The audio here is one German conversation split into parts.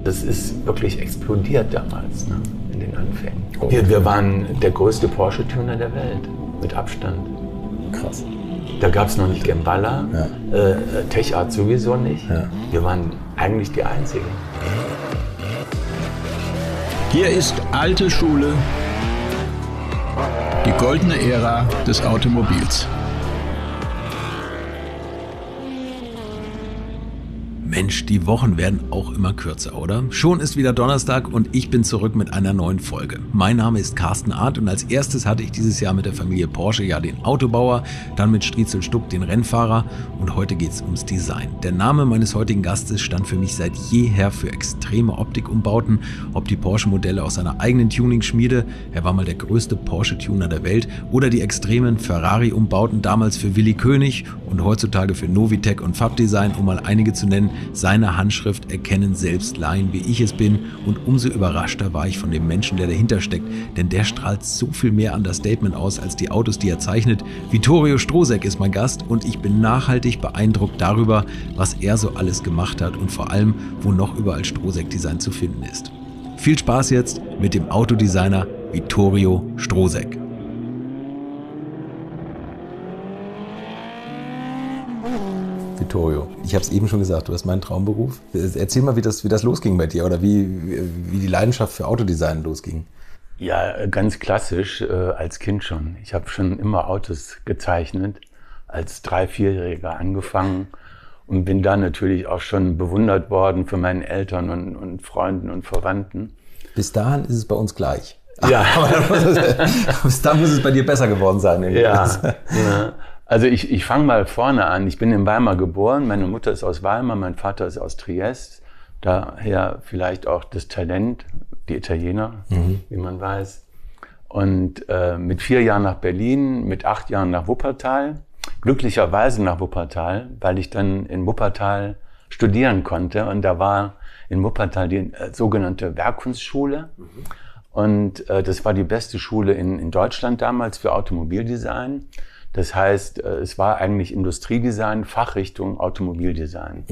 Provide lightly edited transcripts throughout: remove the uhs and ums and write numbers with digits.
das ist wirklich explodiert damals, ne, in den Anfängen. Wir waren der größte Porsche-Tuner der Welt, mit Abstand. Krass. Da gab es noch nicht Gemballa, Techart sowieso nicht. Ja. Wir waren eigentlich die Einzigen. Hier ist alte Schule, die goldene Ära des Automobils. Mensch, die Wochen werden auch immer kürzer, oder? Schon ist wieder Donnerstag und ich bin zurück mit einer neuen Folge. Mein Name ist Carsten Arndt und als erstes hatte ich dieses Jahr mit der Familie Porsche ja den Autobauer, dann mit Striezel Stuck den Rennfahrer und heute geht's ums Design. Der Name meines heutigen Gastes stand für mich seit jeher für extreme Optikumbauten, ob die Porsche-Modelle aus seiner eigenen Tuning-Schmiede, er war mal der größte Porsche-Tuner der Welt, oder die extremen Ferrari-Umbauten damals für Willi König und heutzutage für Novitec und Fabdesign, um mal einige zu nennen. Seine Handschrift erkennen selbst Laien, wie ich es bin, und umso überraschter war ich von dem Menschen, der dahinter steckt, denn der strahlt so viel mehr Understatement aus als die Autos, die er zeichnet. Vittorio Strohsek ist mein Gast und ich bin nachhaltig beeindruckt darüber, was er so alles gemacht hat und vor allem, wo noch überall Strohsek-Design zu finden ist. Viel Spaß jetzt mit dem Autodesigner Vittorio Strohsek. Vittorio, ich habe es eben schon gesagt, du hast meinen Traumberuf. Erzähl mal, wie das losging bei dir oder wie die Leidenschaft für Autodesign losging. Ja, ganz klassisch, als Kind schon. Ich habe schon immer Autos gezeichnet, als 3-, 4-Jähriger angefangen und bin dann natürlich auch schon bewundert worden von meinen Eltern und Freunden und Verwandten. Bis dahin ist es bei uns gleich. Ja. Bis dahin muss es bei dir besser geworden sein. Ja. Also ich fange mal vorne an. Ich bin in Weimar geboren. Meine Mutter ist aus Weimar, mein Vater ist aus Triest. Daher vielleicht auch das Talent, die Italiener, wie man weiß. Und mit 4 Jahren nach Berlin, mit 8 Jahren nach Wuppertal. Glücklicherweise nach Wuppertal, weil ich dann in Wuppertal studieren konnte. Und da war in Wuppertal die sogenannte Werkkunstschule. Und das war die beste Schule in Deutschland damals für Automobildesign. Das heißt, es war eigentlich Industriedesign, Fachrichtung Automobildesign.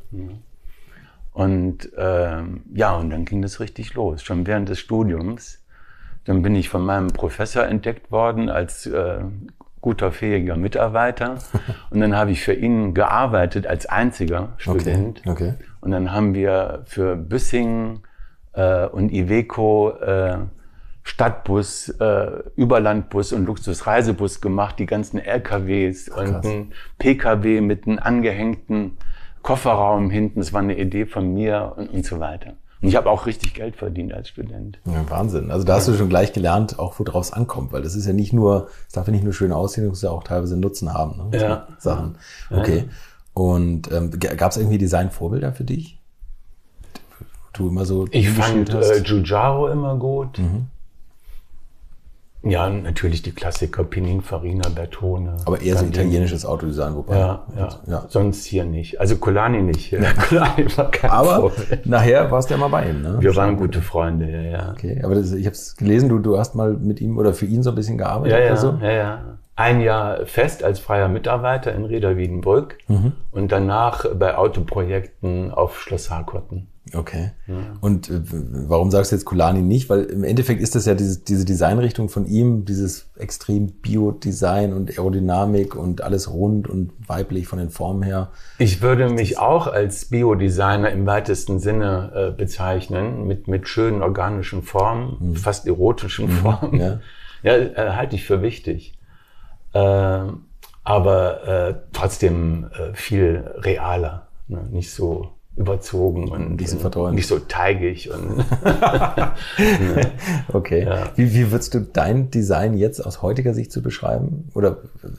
Und und dann ging das richtig los, schon während des Studiums. Dann bin ich von meinem Professor entdeckt worden als guter, fähiger Mitarbeiter. Und dann habe ich für ihn gearbeitet als einziger Student. Okay. Und dann haben wir für Büssing und Iveco Stadtbus, Überlandbus und Luxusreisebus gemacht, die ganzen LKWs und ein PKW mit einem angehängten Kofferraum hinten. Das war eine Idee von mir und so weiter. Und ich habe auch richtig Geld verdient als Student. Ja, Wahnsinn. Also da hast du schon gleich gelernt, auch worauf es ankommt, weil das ist ja nicht nur, es darf ja nicht nur schön aussehen, es muss ja auch teilweise Nutzen haben. Ne? Ja. Sachen. Okay. Und gab es irgendwie Designvorbilder für dich? Du immer so. Ich fand Giugiaro immer gut. Ja, natürlich die Klassiker, Pininfarina, Bertone. Aber eher so italienisches Autodesign, wobei. Ja. Sonst hier nicht. Also Colani nicht. Colani war kein Aber Vorbild. Nachher warst du ja mal bei ihm, ne? Wir waren gute Freunde, ja. Okay, aber ich habe es gelesen, du hast mal mit ihm oder für ihn so ein bisschen gearbeitet oder so? Ja. 1 Jahr fest als freier Mitarbeiter in Reda Wiedenbrück und danach bei Autoprojekten auf Schloss Harkotten. Okay. Ja. Und warum sagst du jetzt Colani nicht? Weil im Endeffekt ist das ja diese Designrichtung von ihm, dieses extrem Bio-Design und Aerodynamik und alles rund und weiblich von den Formen her. Ich würde mich auch als Bio-Designer im weitesten Sinne bezeichnen, mit schönen organischen Formen, fast erotischen Formen. Ja, halte ich für wichtig. Aber trotzdem viel realer, ne? Nicht so überzogen und nicht so teigig. Und okay. Ja. Wie würdest du dein Design jetzt aus heutiger Sicht zu beschreiben? Oder?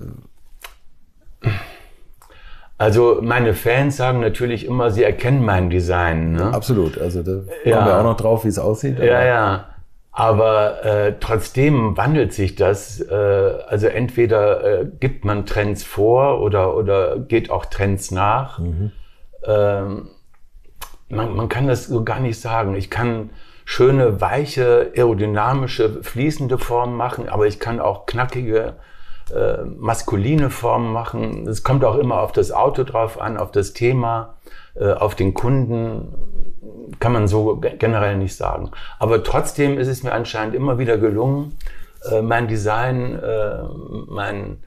Also meine Fans sagen natürlich immer, sie erkennen mein Design. Ne? Absolut. Also da kommen wir auch noch drauf, wie es aussieht. Ja. Aber trotzdem wandelt sich das. Also entweder gibt man Trends vor oder geht auch Trends nach. Man kann das so gar nicht sagen. Ich kann schöne, weiche, aerodynamische, fließende Formen machen, aber ich kann auch knackige, maskuline Formen machen. Es kommt auch immer auf das Auto drauf an, auf das Thema, auf den Kunden. kann man so generell nicht sagen. Aber trotzdem ist es mir anscheinend immer wieder gelungen, mein Design, mein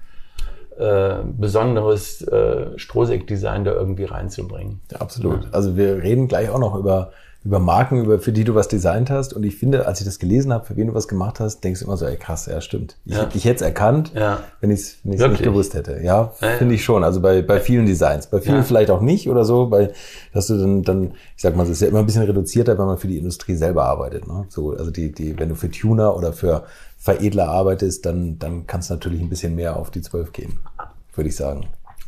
besonderes Strohsäck-Design da irgendwie reinzubringen. Ja, absolut. Ja. Also wir reden gleich auch noch über Marken, für die du was designt hast. Und ich finde, als ich das gelesen habe, für wen du was gemacht hast, denkst du immer so, ey krass, ja stimmt. Ich hätte es erkannt, wenn ich es nicht gewusst hätte. Ja, finde ich schon. Also bei vielen Designs. Bei vielen vielleicht auch nicht oder so, dass du dann, ich sag mal, es ist ja immer ein bisschen reduzierter, wenn man für die Industrie selber arbeitet. Ne? So, also wenn du für Tuner oder für Veredler arbeitest, dann kann es natürlich ein bisschen mehr auf die 12 gehen, würde ich sagen.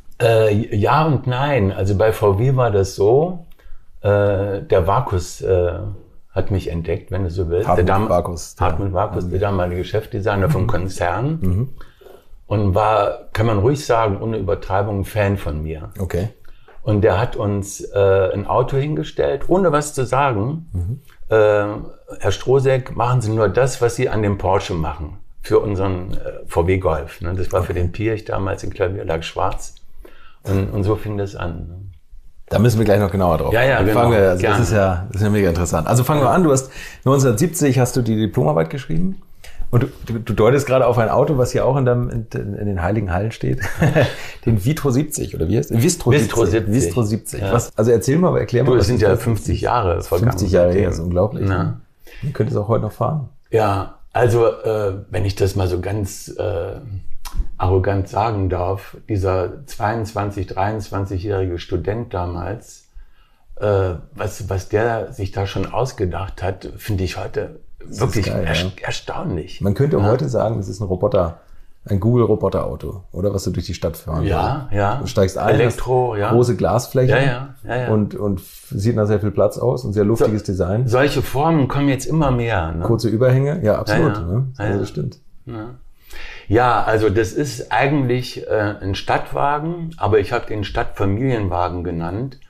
Ja und nein. Also bei VW war das so, der Vakus hat mich entdeckt, wenn du so willst. Hartmut Vakus, der damalige Chefdesigner vom Konzern. Und war, kann man ruhig sagen, ohne Übertreibung, ein Fan von mir. Okay. Und der hat uns ein Auto hingestellt, ohne was zu sagen. Herr Strohsäck, machen Sie nur das, was Sie an dem Porsche machen. Für unseren VW Golf. Ne? Das war für den Piech damals in Klavierlack schwarz. Und so fing das an. Da müssen wir gleich noch genauer drauf. Ja, genau. Das ist ja mega interessant. Also fangen wir an. Du hast 1970 hast du die Diplomarbeit geschrieben und du deutest gerade auf ein Auto, was hier auch in den Heiligen Hallen steht. Den Vitro 70 oder wie heißt es? Vistro 70. Ja. Erklär mal. Das sind ja 50 Jahre vergangen. 50 Jahre her, das ist unglaublich. Ja. Ihr könnt es auch heute noch fahren. Ja, also wenn ich das mal so ganz arrogant sagen darf, dieser 23-jährige Student damals, was der sich da schon ausgedacht hat, finde ich heute wirklich geil, erstaunlich. Man könnte heute sagen, das ist ein Google-Roboter-Auto, oder? Was du durch die Stadt fahren kannst. Ja. Du steigst ein, Elektro, große Glasfläche ja. Und sieht nach sehr viel Platz aus und sehr luftiges Design. Solche Formen kommen jetzt immer mehr. Ne? Kurze Überhänge, ja, absolut. Ja. Ne? Also das stimmt. Ja, also das ist eigentlich ein Stadtwagen, aber ich habe den Stadtfamilienwagen genannt.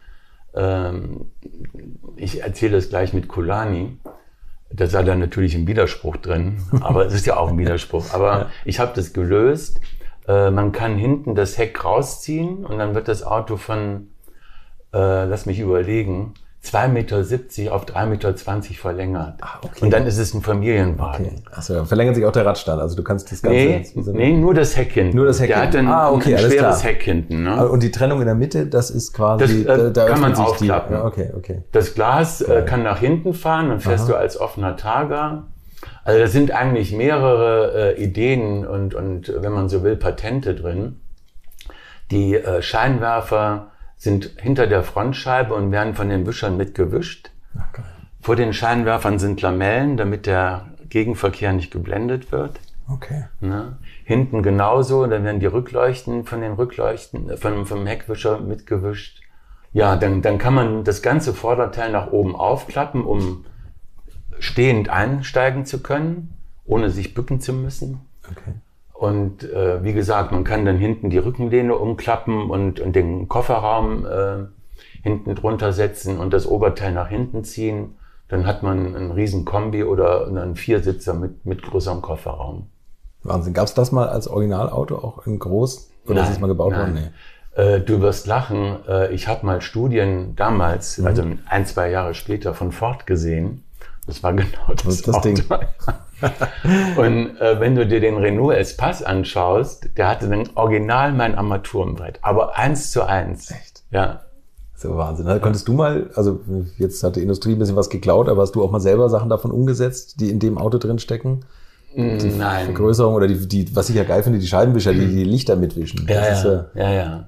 Ich erzähle das gleich mit Kulani. Da sei da natürlich ein Widerspruch drin, aber es ist ja auch ein Widerspruch. Aber ich habe das gelöst. Man kann hinten das Heck rausziehen und dann wird das Auto von, lass mich überlegen, 2,70 Meter auf 3,20 Meter verlängert. Okay. Und dann ist es ein Familienwagen. Okay. Achso, verlängert sich auch der Radstand, also du kannst das Ganze... Nee, nur das Heck hinten. Nur das Heck hinten. Der hat ein schweres Heck hinten. Ne? Und die Trennung in der Mitte, das ist quasi... Da kann man aufklappen. Ja, okay. Das Glas kann nach hinten fahren, dann fährst du als offener Targa. Also da sind eigentlich mehrere Ideen und, wenn man so will, Patente drin. Die Scheinwerfer sind hinter der Frontscheibe und werden von den Wischern mitgewischt. Okay. Vor den Scheinwerfern sind Lamellen, damit der Gegenverkehr nicht geblendet wird. Okay. Ne? Hinten genauso, dann werden die Rückleuchten vom Heckwischer mitgewischt. Ja, dann kann man das ganze Vorderteil nach oben aufklappen, um stehend einsteigen zu können, ohne sich bücken zu müssen. Okay. Und wie gesagt, man kann dann hinten die Rückenlehne umklappen und den Kofferraum hinten drunter setzen und das Oberteil nach hinten ziehen. Dann hat man einen riesen Kombi oder einen Viersitzer mit größerem Kofferraum. Wahnsinn. Gab es das mal als Originalauto auch in groß? Oder ist es mal gebaut worden? Nee. Du wirst lachen. Ich habe mal Studien damals, also 1-2 Jahre später, von Ford gesehen. Das war genau das Auto. Ding. Und wenn du dir den Renault Espace anschaust, der hatte dann original mein Armaturenbrett, aber 1:1. Echt? Ja. So Wahnsinn. Da konntest du mal, also jetzt hat die Industrie ein bisschen was geklaut, aber hast du auch mal selber Sachen davon umgesetzt, die in dem Auto drin stecken? Die Nein. Vergrößerung oder die, was ich ja geil finde, die Scheibenwischer, die Lichter mitwischen. Ja.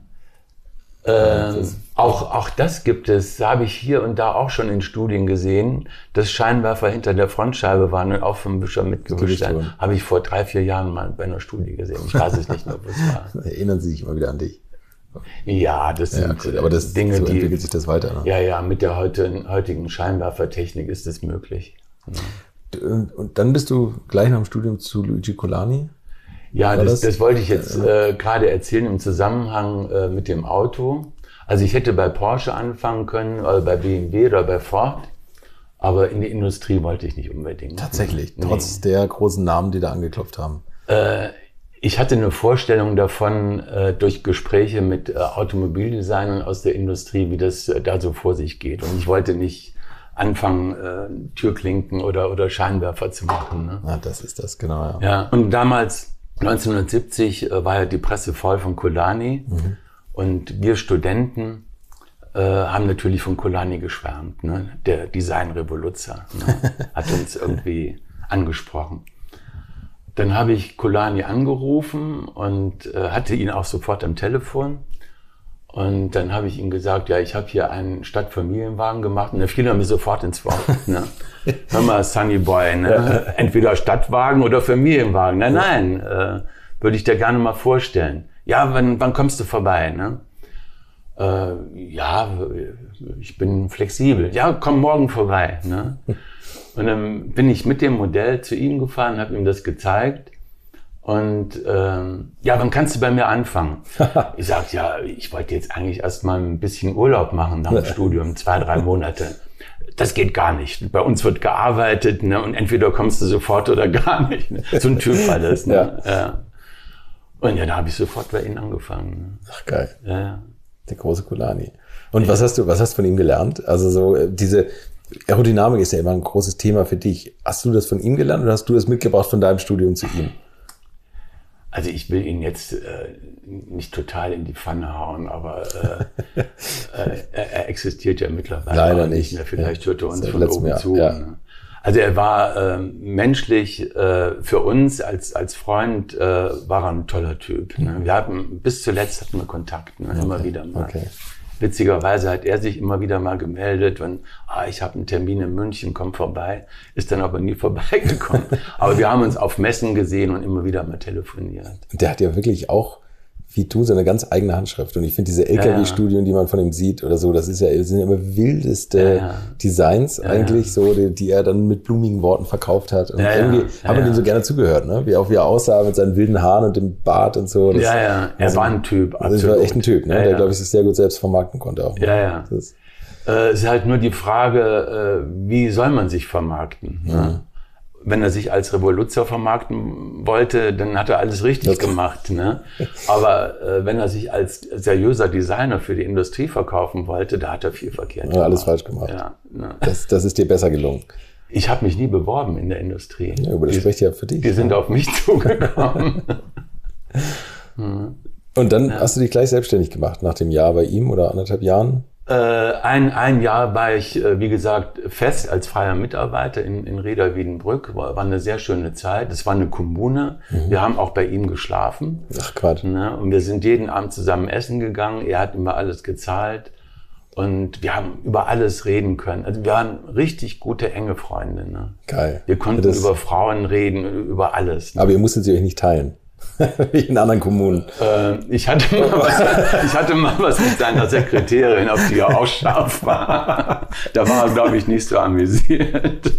Auch das gibt es, habe ich hier und da auch schon in Studien gesehen, dass Scheinwerfer hinter der Frontscheibe waren und auch vom Wischer mitgewischt werden. Habe ich vor 3-4 Jahren mal bei einer Studie gesehen. Ich weiß es nicht mehr, wo es war. Erinnern Sie sich immer wieder an dich. Ja, das sind aber das Dinge, so entwickelt sich das weiter. Ne? Ja, mit der heutigen Scheinwerfertechnik ist das möglich. Und dann bist du gleich nach dem Studium zu Luigi Colani? Ja, das wollte ich jetzt gerade erzählen im Zusammenhang mit dem Auto. Also ich hätte bei Porsche anfangen können, oder bei BMW oder bei Ford, aber in die Industrie wollte ich nicht unbedingt. Tatsächlich, trotz der großen Namen, die da angeklopft haben. Ich hatte eine Vorstellung davon durch Gespräche mit Automobildesignern aus der Industrie, wie das da so vor sich geht. Und ich wollte nicht anfangen, Türklinken oder Scheinwerfer zu machen. Ne? Ah, das ist das, genau. Ja. Ja, und damals, 1970, war ja die Presse voll von Kolani. Und wir Studenten haben natürlich von Kolani geschwärmt. Ne? Der Design-Revoluzzer, ne? Hat uns irgendwie angesprochen. Dann habe ich Kolani angerufen und hatte ihn auch sofort am Telefon. Und dann habe ich ihm gesagt, ja, ich habe hier einen Stadtfamilienwagen gemacht. Und da fiel er mir sofort ins Wort. Ne? Hör mal, Sunny Boy, ne? Entweder Stadtwagen oder Familienwagen. Nein, würde ich dir gerne mal vorstellen. Ja, wann kommst du vorbei? Ne? Ja, ich bin flexibel. Ja, komm morgen vorbei. Ne? Und dann bin ich mit dem Modell zu ihm gefahren, habe ihm das gezeigt. Und ja, wann kannst du bei mir anfangen? Ich sag, ja, ich wollte jetzt eigentlich erst mal ein bisschen Urlaub machen nach dem Studium, 2-3 Monate. Das geht gar nicht. Bei uns wird gearbeitet, ne? Und entweder kommst du sofort oder gar nicht. Ne? So ein Typ war das. Ne? Ja. Und ja, da habe ich sofort bei Ihnen angefangen. Ach, geil. Ja. Der große Kolani. Und was hast du von ihm gelernt? Also so diese Aerodynamik ist ja immer ein großes Thema für dich. Hast du das von ihm gelernt oder hast du es mitgebracht von deinem Studium zu ihm? Also ich will ihn jetzt nicht total in die Pfanne hauen, aber er existiert ja mittlerweile leider nicht mehr. Vielleicht hört er uns seit von oben Jahr. zu. Ja. Ne? Also er war menschlich für uns als Freund war er ein toller Typ. Ne? Wir hatten bis zuletzt hatten wir Kontakt, ne? Immer wieder mal. Okay. Witzigerweise hat er sich immer wieder mal gemeldet, wenn, ich habe einen Termin in München, komm vorbei, ist dann aber nie vorbeigekommen. Aber wir haben uns auf Messen gesehen und immer wieder mal telefoniert. Der hat ja wirklich auch, wie du, so eine ganz eigene Handschrift. Und ich finde diese LKW-Studien, die man von ihm sieht oder so, das sind ja immer wildeste Designs eigentlich, so, die er dann mit blumigen Worten verkauft hat. Und irgendwie haben wir dem so gerne zugehört, ne? Wie er aussah mit seinen wilden Haaren und dem Bart und so. Das, er war ein Typ. Das war echt ein Typ, ne? Der, glaube ich, sich sehr gut selbst vermarkten konnte auch. Ne? Es ist halt nur die Frage, wie soll man sich vermarkten? Ne? Wenn er sich als Revoluzzer vermarkten wollte, dann hat er alles richtig gemacht. Ne? Aber wenn er sich als seriöser Designer für die Industrie verkaufen wollte, da hat er viel verkehrt gemacht. Alles falsch gemacht. Ja, ne? Das ist dir besser gelungen. Ich habe mich nie beworben in der Industrie. Ja, aber das spricht ja für dich. Die sind auf mich zugekommen. Und dann hast du dich gleich selbstständig gemacht, nach dem Jahr bei ihm oder 1,5 Jahren? Ein Jahr war ich, wie gesagt, fest als freier Mitarbeiter in Rheda-Wiedenbrück. War eine sehr schöne Zeit. Es war eine Kommune. Wir haben auch bei ihm geschlafen. Ach Quatsch. Ne? Und wir sind jeden Abend zusammen essen gegangen. Er hat immer alles gezahlt. Und wir haben über alles reden können. Also wir waren richtig gute, enge Freunde. Ne? Geil. Wir konnten über Frauen reden, über alles. Ne? Aber ihr musstet sie euch nicht teilen. Wie in anderen Kommunen. Ich hatte mal was mit seiner Sekretärin, auf die er auch scharf war. Da war er, glaube ich, nicht so amüsiert.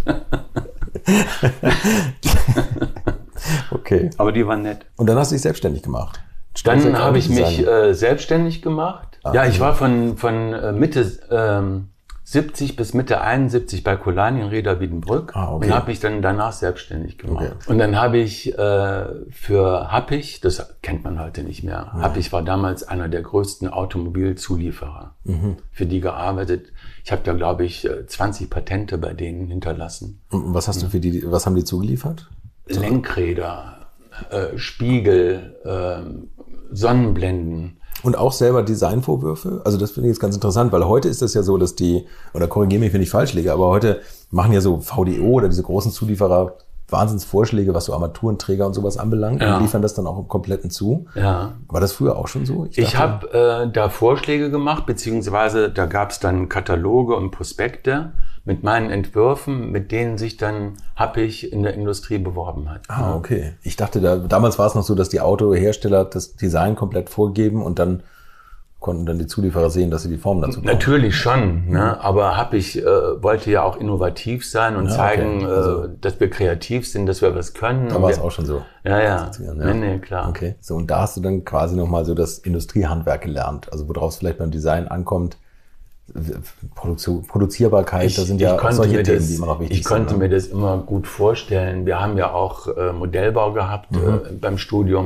Okay. Aber die war nett. Und dann hast du dich selbstständig gemacht? Dann habe ich mich selbstständig gemacht. Ja, ich war von Mitte 70 bis Mitte 71 bei Kolani in Rheda-Wiedenbrück und habe mich dann danach selbstständig gemacht. Okay. Und dann habe ich für Happig, das kennt man heute nicht mehr, Happig war damals einer der größten Automobilzulieferer, für die gearbeitet. Ich habe da, glaube ich, 20 Patente bei denen hinterlassen. Und was hast du was haben die zugeliefert? Lenkräder, Spiegel, Sonnenblenden. Und auch selber Designvorwürfe? Also das finde ich jetzt ganz interessant, weil heute ist das ja so, dass oder korrigiere mich, wenn ich falsch liege, aber heute machen ja so VDO oder diese großen Zulieferer Wahnsinnsvorschläge, was so Armaturenträger und sowas anbelangt und liefern das dann auch im Kompletten zu. Ja. War das früher auch schon so? Ich habe da Vorschläge gemacht, beziehungsweise da gab es dann Kataloge und Prospekte mit meinen Entwürfen, mit denen sich dann Happig in der Industrie beworben hat. Ah, okay. Ich dachte, damals war es noch so, dass die Autohersteller das Design komplett vorgeben und dann konnten dann die Zulieferer sehen, dass sie die Form dazu brauchen. Natürlich schon, ne? Aber Happig wollte ja auch innovativ sein und zeigen, dass wir kreativ sind, dass wir was können. Da war es auch schon so. Ja. Nee, klar. Okay. So, und da hast du dann quasi nochmal so das Industriehandwerk gelernt, also worauf es vielleicht beim Design ankommt. Produzierbarkeit, da sind ja auch solche Themen, die immer noch wichtig sind. Ich konnte mir das immer gut vorstellen. Wir haben ja auch Modellbau gehabt beim Studium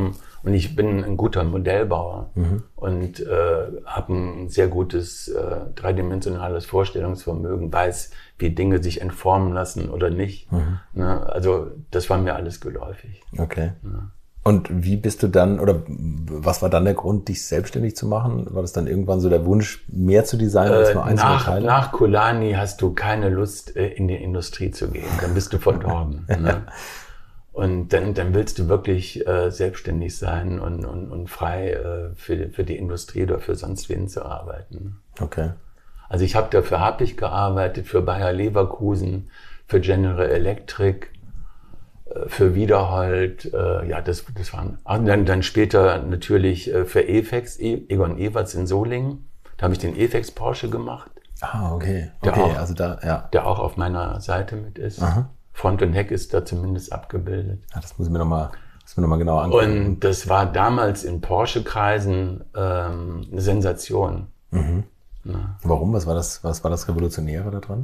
Und ich bin ein guter Modellbauer und habe ein sehr gutes dreidimensionales Vorstellungsvermögen, weiß, wie Dinge sich entformen lassen oder nicht. Ne? Also das war mir alles geläufig. Okay. Ja. Und wie bist du dann, oder was war dann der Grund, dich selbstständig zu machen? War das dann irgendwann so der Wunsch, mehr zu designen als nur einzelne Teile? Nach Kolani hast du keine Lust, in die Industrie zu gehen. Dann bist du verdorben. Ne? Und dann willst du wirklich selbstständig sein und frei für die Industrie oder für sonst wen zu arbeiten. Okay. Also dafür habe ich gearbeitet, für Bayer Leverkusen, für General Electric, für Wiederhold, das waren, dann später natürlich für EFEX, Egon Everts in Solingen, da habe ich den EFEX Porsche gemacht. Ah, okay. Der auch auf meiner Seite mit ist. Aha. Front und Heck ist da zumindest abgebildet. Ja, das muss ich mir nochmal genauer angucken. Und das war damals in Porsche-Kreisen eine Sensation. Mhm. Ja. Warum? Was war das Revolutionäre daran?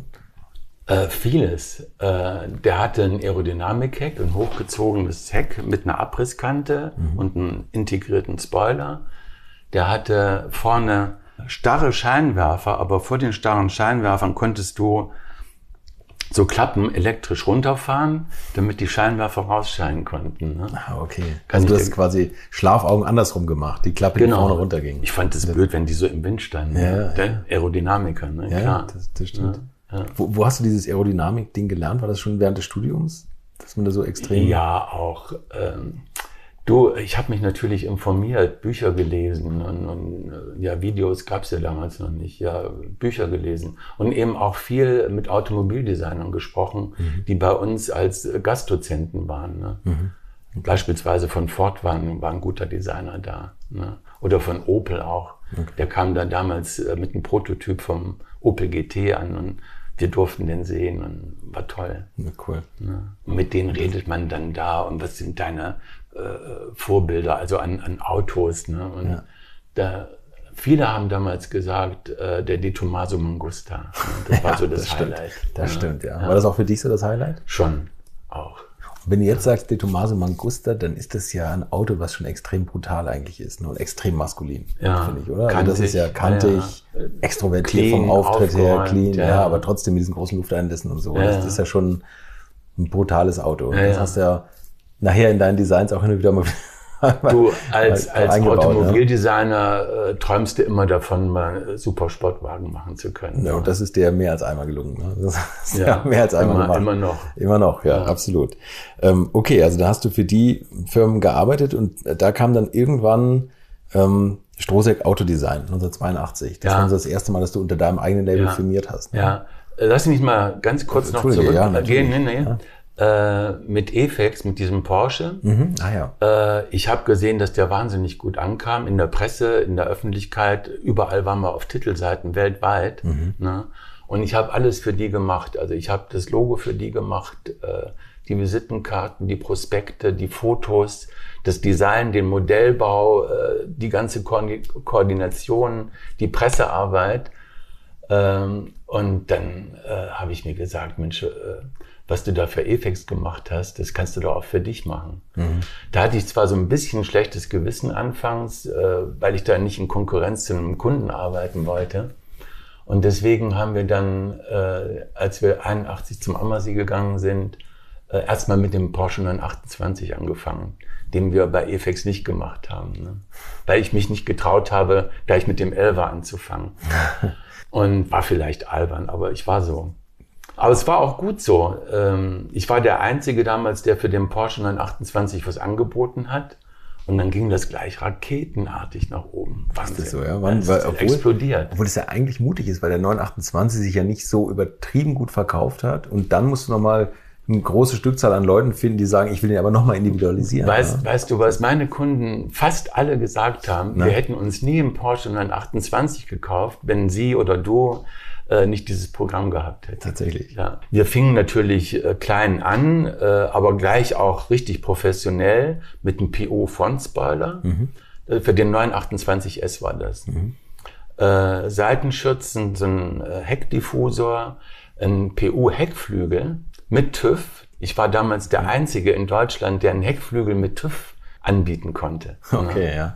Vieles. Der hatte ein Aerodynamik-Heck, ein hochgezogenes Heck mit einer Abrisskante und einen integrierten Spoiler. Der hatte vorne starre Scheinwerfer, aber vor den starren Scheinwerfern konntest du so Klappen elektrisch runterfahren, damit die Scheinwerfer rausscheinen konnten. Ne? Ah, okay. Also du hast quasi Schlafaugen andersrum gemacht, die Klappe, die vorne runterging. Ich fand es blöd, wenn die so im Wind standen. Ja, der Aerodynamiker, ne? Ja, klar. Das stimmt. Ja. Wo hast du dieses Aerodynamik-Ding gelernt? War das schon während des Studiums? Dass man da so extrem... Ja, auch. Ich habe mich natürlich informiert, Bücher gelesen und Videos gab es ja damals noch nicht, Bücher gelesen und eben auch viel mit Automobildesignern gesprochen, die bei uns als Gastdozenten waren. Ne? Okay. Beispielsweise von Ford war ein guter Designer da, ne? Oder von Opel auch. Okay. Der kam da damals mit einem Prototyp vom Opel GT an und wir durften den sehen und war toll. Ja, cool. Ne? Und mit denen redet man dann da und was sind deine Vorbilder, also an Autos. Ne? Und viele haben damals gesagt, der De Tomaso Mangusta. Ne? Das war so das Highlight. Das stimmt, ja. War das auch für dich so das Highlight? Schon, auch. Und wenn du jetzt sagst De Tomaso Mangusta, dann ist das ja ein Auto, was schon extrem brutal eigentlich ist, ne? Und extrem maskulin, finde ich, oder? Also das ist ja kantig, extrovertiert vom Auftritt her, clean, aber trotzdem mit diesen großen Lufteinlässen und so. Das ist ja schon ein brutales Auto. Und das hast du ja nachher in deinen Designs auch hin und wieder mal... Du als Automobildesigner träumst du immer davon, mal super Sportwagen machen zu können. Ja, und das ist dir mehr als einmal gelungen. Ne? Das ist mehr als einmal gemacht. Immer noch. Immer noch, ja, absolut. Okay, also da hast du für die Firmen gearbeitet und da kam dann irgendwann Strohseck Autodesign 1982. Das war das erste Mal, dass du unter deinem eigenen Label firmiert hast. Ne? Ja, lass mich mal ganz kurz noch zurückgehen. Mit EFEX, mit diesem Porsche. Ich habe gesehen, dass der wahnsinnig gut ankam in der Presse, in der Öffentlichkeit. Überall waren wir auf Titelseiten weltweit. Ne? Und ich habe alles für die gemacht. Also ich habe das Logo für die gemacht, die Visitenkarten, die Prospekte, die Fotos, das Design, den Modellbau, die ganze Koordination, die Pressearbeit. Und dann habe ich mir gesagt, Mensch, was du da für EFEX gemacht hast, das kannst du doch auch für dich machen. Da hatte ich zwar so ein bisschen schlechtes Gewissen anfangs, weil ich da nicht in Konkurrenz zu einem Kunden arbeiten wollte. Und deswegen haben wir dann, als wir 81 zum Ammersee gegangen sind, erstmal mit dem Porsche 928 angefangen, den wir bei EFEX nicht gemacht haben. Ne? Weil ich mich nicht getraut habe, gleich mit dem 11er anzufangen. Und war vielleicht albern, aber ich war so. Aber es war auch gut so. Ich war der Einzige damals, der für den Porsche 928 was angeboten hat. Und dann ging das gleich raketenartig nach oben. Wahnsinn. Ist das so, ja? Explodiert. Obwohl es ja eigentlich mutig ist, weil der 928 sich ja nicht so übertrieben gut verkauft hat. Und dann musst du nochmal eine große Stückzahl an Leuten finden, die sagen, ich will den aber nochmal individualisieren. Weißt du, was meine Kunden fast alle gesagt haben? Wir hätten uns nie einen Porsche 928 gekauft, wenn sie oder du nicht dieses Programm gehabt hätte. Tatsächlich. Ja. Wir fingen natürlich klein an, aber gleich auch richtig professionell mit einem PO-Frontspoiler. Für den 928S war das. Seitenschützen, so ein Heckdiffusor, ein PU-Heckflügel mit TÜV. Ich war damals der Einzige in Deutschland, der einen Heckflügel mit TÜV anbieten konnte. Okay, ja.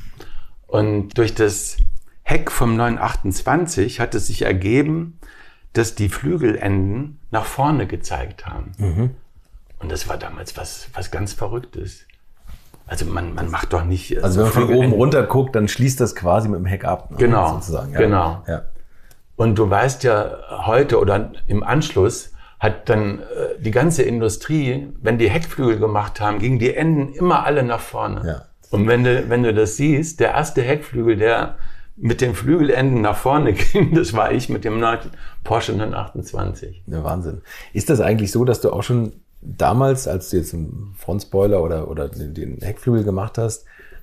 Und durch das Heck vom 928 hat es sich ergeben, dass die Flügelenden nach vorne gezeigt haben. Und das war damals was ganz Verrücktes. Also man macht doch nicht... Also wenn man von oben runter guckt, dann schließt das quasi mit dem Heck ab. Ne? Genau, sozusagen. Ja. Genau. Ja. Und du weißt ja, heute oder im Anschluss hat dann die ganze Industrie, wenn die Heckflügel gemacht haben, gingen die Enden immer alle nach vorne. Ja. Und wenn du das siehst, der erste Heckflügel, der mit den Flügelenden nach vorne ging, das war ich mit dem Porsche 928. Ja, Wahnsinn. Ist das eigentlich so, dass du auch schon damals, als du jetzt einen Frontspoiler oder den Heckflügel gemacht hast,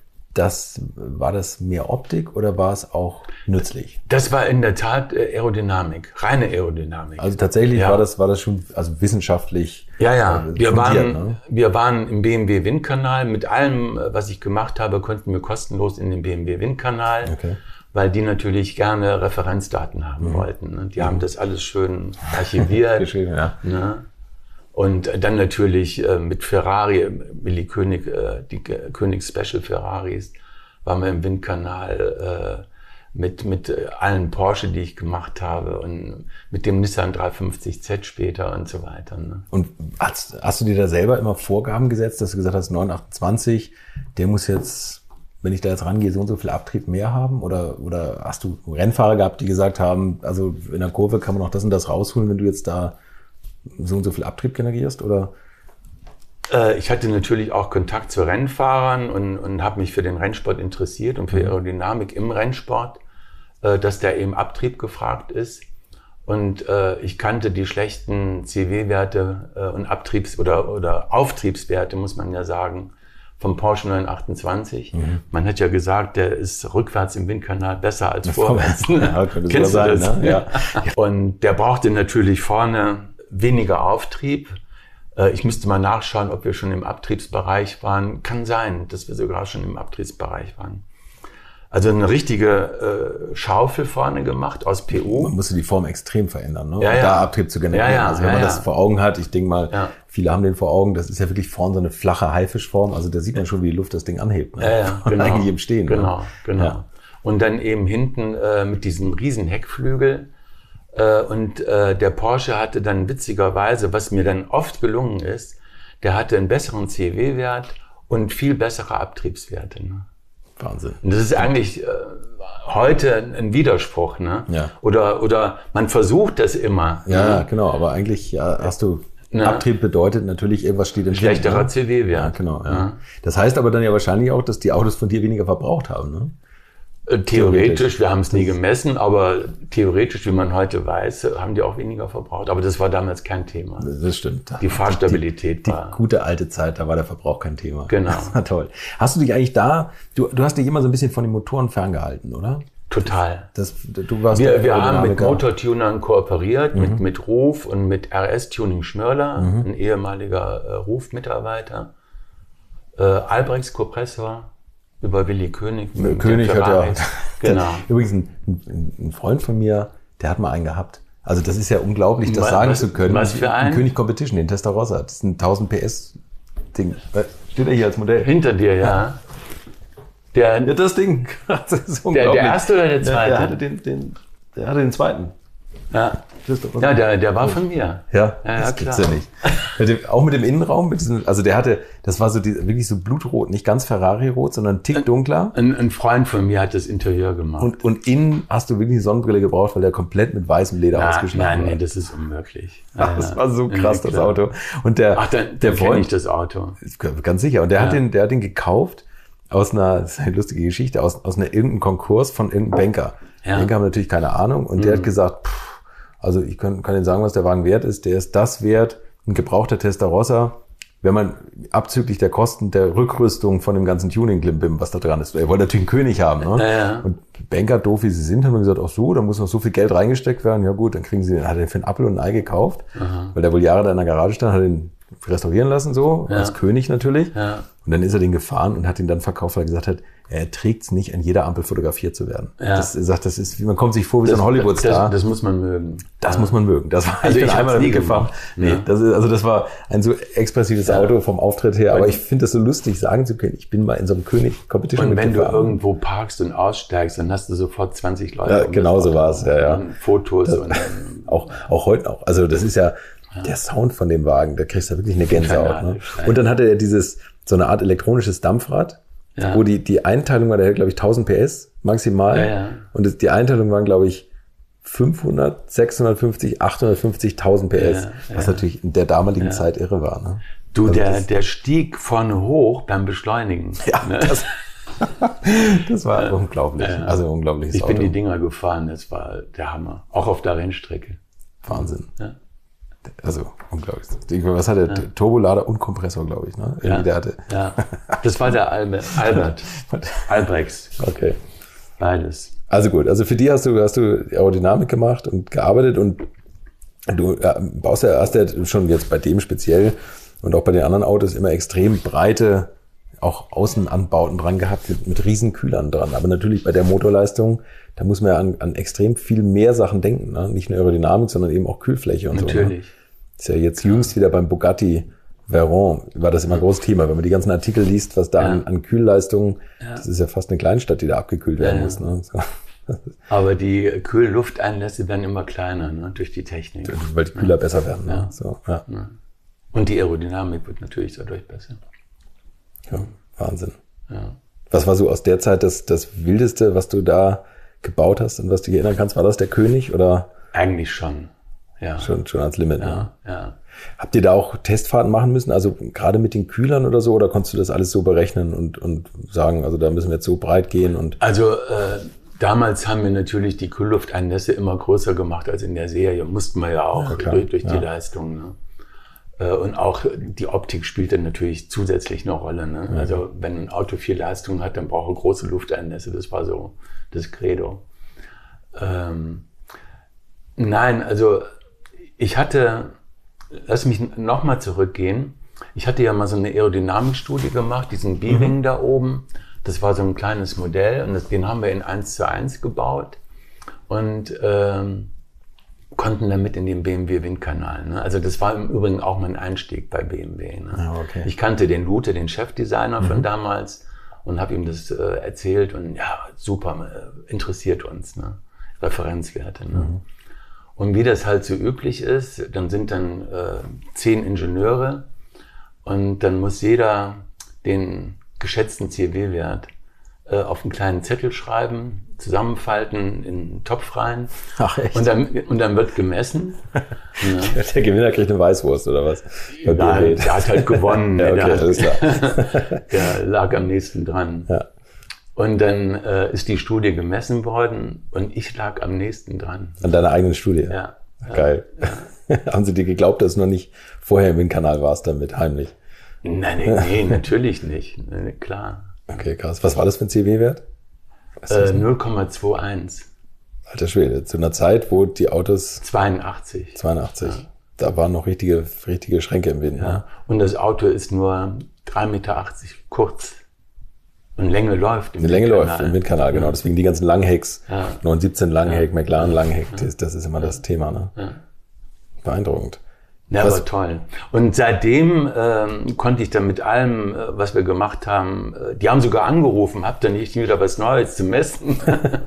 war das mehr Optik oder war es auch nützlich? Das war in der Tat Aerodynamik, reine Aerodynamik. Also tatsächlich war das schon wissenschaftlich. Ja. Wir ne? waren im BMW Windkanal. Mit allem, was ich gemacht habe, konnten wir kostenlos in den BMW Windkanal, weil die natürlich gerne Referenzdaten haben wollten. Und die haben das alles schön archiviert. Geschrieben, ja. Ne? Und dann natürlich mit Ferrari, Willi König, die König Special Ferraris, waren wir im Windkanal mit allen Porsche, die ich gemacht habe und mit dem Nissan 350Z später und so weiter. Ne? Und hast du dir da selber immer Vorgaben gesetzt, dass du gesagt hast, 928, der muss jetzt, wenn ich da jetzt rangehe, so und so viel Abtrieb mehr haben? Oder hast du Rennfahrer gehabt, die gesagt haben, also in der Kurve kann man noch das und das rausholen, wenn du jetzt da so und so viel Abtrieb generierst, oder? Ich hatte natürlich auch Kontakt zu Rennfahrern und habe mich für den Rennsport interessiert und für Aerodynamik im Rennsport, dass da eben Abtrieb gefragt ist. Und ich kannte die schlechten CW-Werte und Abtriebs- oder Auftriebswerte, muss man ja sagen, vom Porsche 928. Man hat ja gesagt, der ist rückwärts im Windkanal besser als vorwärts. Ja, kennst du das? Ne? Ja. Und der brauchte natürlich vorne weniger Auftrieb. Ich müsste mal nachschauen, ob wir schon im Abtriebsbereich waren. Kann sein, dass wir sogar schon im Abtriebsbereich waren. Also eine richtige Schaufel vorne gemacht aus PU. Man musste die Form extrem verändern, ne? Ja, um da Abtrieb zu generieren. Also wenn man das vor Augen hat, ich denke mal, viele haben den vor Augen, das ist ja wirklich vorne so eine flache Haifischform. Also da sieht man schon, wie die Luft das Ding anhebt. Ne? Ja, genau. Eigentlich im Stehen. Genau, ne? genau. Ja. Und dann eben hinten mit diesem riesen Heckflügel. Und der Porsche hatte dann witzigerweise, was mir dann oft gelungen ist, der hatte einen besseren CW-Wert und viel bessere Abtriebswerte. Ne? Wahnsinn. Und das ist eigentlich heute ein Widerspruch. Ne? Ja. Oder man versucht das immer. Ja, ne? genau. Aber eigentlich hast du... Abtrieb bedeutet natürlich, irgendwas steht im schlechterer ne? CW-Wert. Ja, genau. Ja. Das heißt aber dann ja wahrscheinlich auch, dass die Autos von dir weniger verbraucht haben, ne? Theoretisch, wir haben es nie gemessen, aber theoretisch, wie man heute weiß, haben die auch weniger verbraucht. Aber das war damals kein Thema. Das stimmt. Die Fahrstabilität war... Die gute alte Zeit, da war der Verbrauch kein Thema. Genau. Das war toll. Hast du dich eigentlich du hast dich immer so ein bisschen von den Motoren ferngehalten, oder? Total. Du warst wir haben mit Motortunern kooperiert, mit Ruf und mit RS Tuning Schmörler, ein ehemaliger Ruf-Mitarbeiter, Albrechts Kompressor, über Willi König. König hat ja. Genau. Übrigens, ein Freund von mir, der hat mal einen gehabt. Also das ist ja unglaublich, das sagen zu können. Was für ein? König Competition, den Testarossa. Das ist ein 1000 PS Ding. Steht er hier als Modell? Hinter dir, ja. Das Ding. Das ist unglaublich. Der erste oder der zweite? Der hatte den zweiten. Ja. Der war von mir. Ja, das gibt's ja nicht. Auch mit dem Innenraum, das war so wirklich so blutrot, nicht ganz Ferrari-rot, sondern ein Tick dunkler. Ein Freund von mir hat das Interieur gemacht. Und innen hast du wirklich eine Sonnenbrille gebraucht, weil der komplett mit weißem Leder ausgeschnitten war. Nein, das ist unmöglich. Das war so krass, das Auto. Und der kenne ich das Auto. Ganz sicher. Und der hat den gekauft das ist eine lustige Geschichte, aus irgendeinem Konkurs von irgendeinem Banker. Ja. Banker haben natürlich keine Ahnung und der hat gesagt, also ich kann Ihnen sagen, was der Wagen wert ist. Der ist das wert, ein gebrauchter Testarossa, wenn man abzüglich der Kosten der Rückrüstung von dem ganzen Tuning-Klimbim, was da dran ist. Er wollte natürlich einen König haben. Ne? Ja. Und Banker, doof wie sie sind, haben gesagt, ach so, da muss noch so viel Geld reingesteckt werden. Ja gut, dann hat er für einen Apfel und ein Ei gekauft, weil der wohl Jahre da in der Garage stand, hat den restaurieren lassen, so, als König natürlich. Ja. Und dann ist er den gefahren und hat ihn dann verkauft, weil er gesagt hat, er trägt es nicht, an jeder Ampel fotografiert zu werden. Ja. Er sagt, das ist, man kommt sich vor wie so ein Hollywood-Star. Das muss man mögen. Das muss man mögen. Das war, Also ich einmal damit gefahren. Nee, Ja. das war ein so expressives Auto vom Auftritt her. Aber ich finde das so lustig, sagen zu können, ich bin mal in so einem König-Competition Und wenn mitgefahren. du irgendwo parkst und aussteigst, dann hast du sofort 20 Leute. Ja, genau so war es. Ja. Und Fotos und Auch heute noch. Also das ist ja der Sound von dem Wagen, da kriegst du wirklich eine Gänsehaut. Ne? Und dann hatte er so eine Art elektronisches Dampfrad, wo die Einteilung war, der hat, glaube ich, 1000 PS maximal. Ja. Und die Einteilung waren, glaube ich, 500, 650, 850.000 PS. Was natürlich in der damaligen Zeit irre war. Ne? Du, also der stieg vorne hoch beim Beschleunigen. Ja, ne? das war unglaublich. Also unglaubliches Ich Auto. bin die Dinger gefahren, das war der Hammer. Auch auf der Rennstrecke. Wahnsinn. Ja. Also unglaublich. Was hat der? Turbolader und Kompressor, glaube ich. Ne? Ja. Der hatte. Ja. Das war der Albert. Albrechts. Okay. Beides. Also gut, also für die hast du Aerodynamik gemacht und gearbeitet und du hast ja schon jetzt bei dem speziell und auch bei den anderen Autos immer extrem breite auch Außenanbauten dran gehabt mit riesen Kühlern dran. Aber natürlich bei der Motorleistung, da muss man ja an extrem viel mehr Sachen denken. Ne? Nicht nur Aerodynamik, sondern eben auch Kühlfläche und natürlich. So. Ne? Ist ja jetzt jüngst wieder beim Bugatti Veyron war das immer ein großes Thema. Wenn man die ganzen Artikel liest, was da an Kühlleistungen, das ist ja fast eine Kleinstadt, die da abgekühlt werden muss. Ne? So. Aber die Kühllufteinlässe werden immer kleiner, ne? Durch die Technik. Weil die Kühler besser werden. Ne? So, ja. Und die Aerodynamik wird natürlich dadurch besser. Ja, Wahnsinn. Ja. Was war so aus der Zeit das Wildeste, was du da gebaut hast und was du dich erinnern kannst? War das der König oder? Eigentlich schon, ja. Schon ans Limit, ne? Ja. Habt ihr da auch Testfahrten machen müssen? Also gerade mit den Kühlern oder so? Oder konntest du das alles so berechnen und sagen, also da müssen wir jetzt so breit gehen? Und Also damals haben wir natürlich die Kühllufteinlässe immer größer gemacht als in der Serie. Mussten wir ja auch durch die Leistung. Ne? Und auch die Optik spielt dann natürlich zusätzlich eine Rolle. Ne? Ja. Also wenn ein Auto viel Leistung hat, dann braucht er große Lufteinlässe. Das war so das Credo. Nein, also ich hatte, lass mich nochmal zurückgehen. Ich hatte ja mal so eine Aerodynamikstudie gemacht, diesen B-Wing da oben. Das war so ein kleines Modell und den haben wir in 1:1 gebaut und konnten damit in den BMW Windkanal. Ne? Also das war im Übrigen auch mein Einstieg bei BMW. Ne? Ah, okay. Ich kannte den Lute, den Chefdesigner von damals und habe ihm das erzählt und ja, super, interessiert uns, ne? Referenzwerte. Ne? Und wie das halt so üblich ist, dann sind dann 10 Ingenieure und dann muss jeder den geschätzten CW-Wert auf einen kleinen Zettel schreiben, zusammenfalten, in einen Topf rein. Ach, echt? Und dann wird gemessen. Ja. Der Gewinner kriegt eine Weißwurst oder was? Nein, der hat halt gewonnen. Ja, okay, alles klar. Der lag am nächsten dran. Ja. Und dann ist die Studie gemessen worden und ich lag am nächsten dran. An deiner eigenen Studie? Ja. Geil. Ja. Haben sie dir geglaubt, dass du noch nicht vorher im Windkanal warst damit, heimlich? Nein, natürlich nicht. Klar. Okay, krass. Was war das für ein CW-Wert? 0,21. Alter Schwede, zu einer Zeit, wo die Autos 82. Ja. Da waren noch richtige Schränke im Wind. Ja. Ne? Und das Auto ist nur 3,80 Meter kurz. Und Länge läuft im Die Länge läuft im Windkanal, genau. Deswegen die ganzen Langhecks, 917 Langheck, McLaren Langheck, das ist immer das Thema. Ne? Ja. Beeindruckend. Ja, aber toll. Und seitdem konnte ich dann mit allem, was wir gemacht haben, die haben sogar angerufen, habt ihr nicht wieder was Neues zu messen?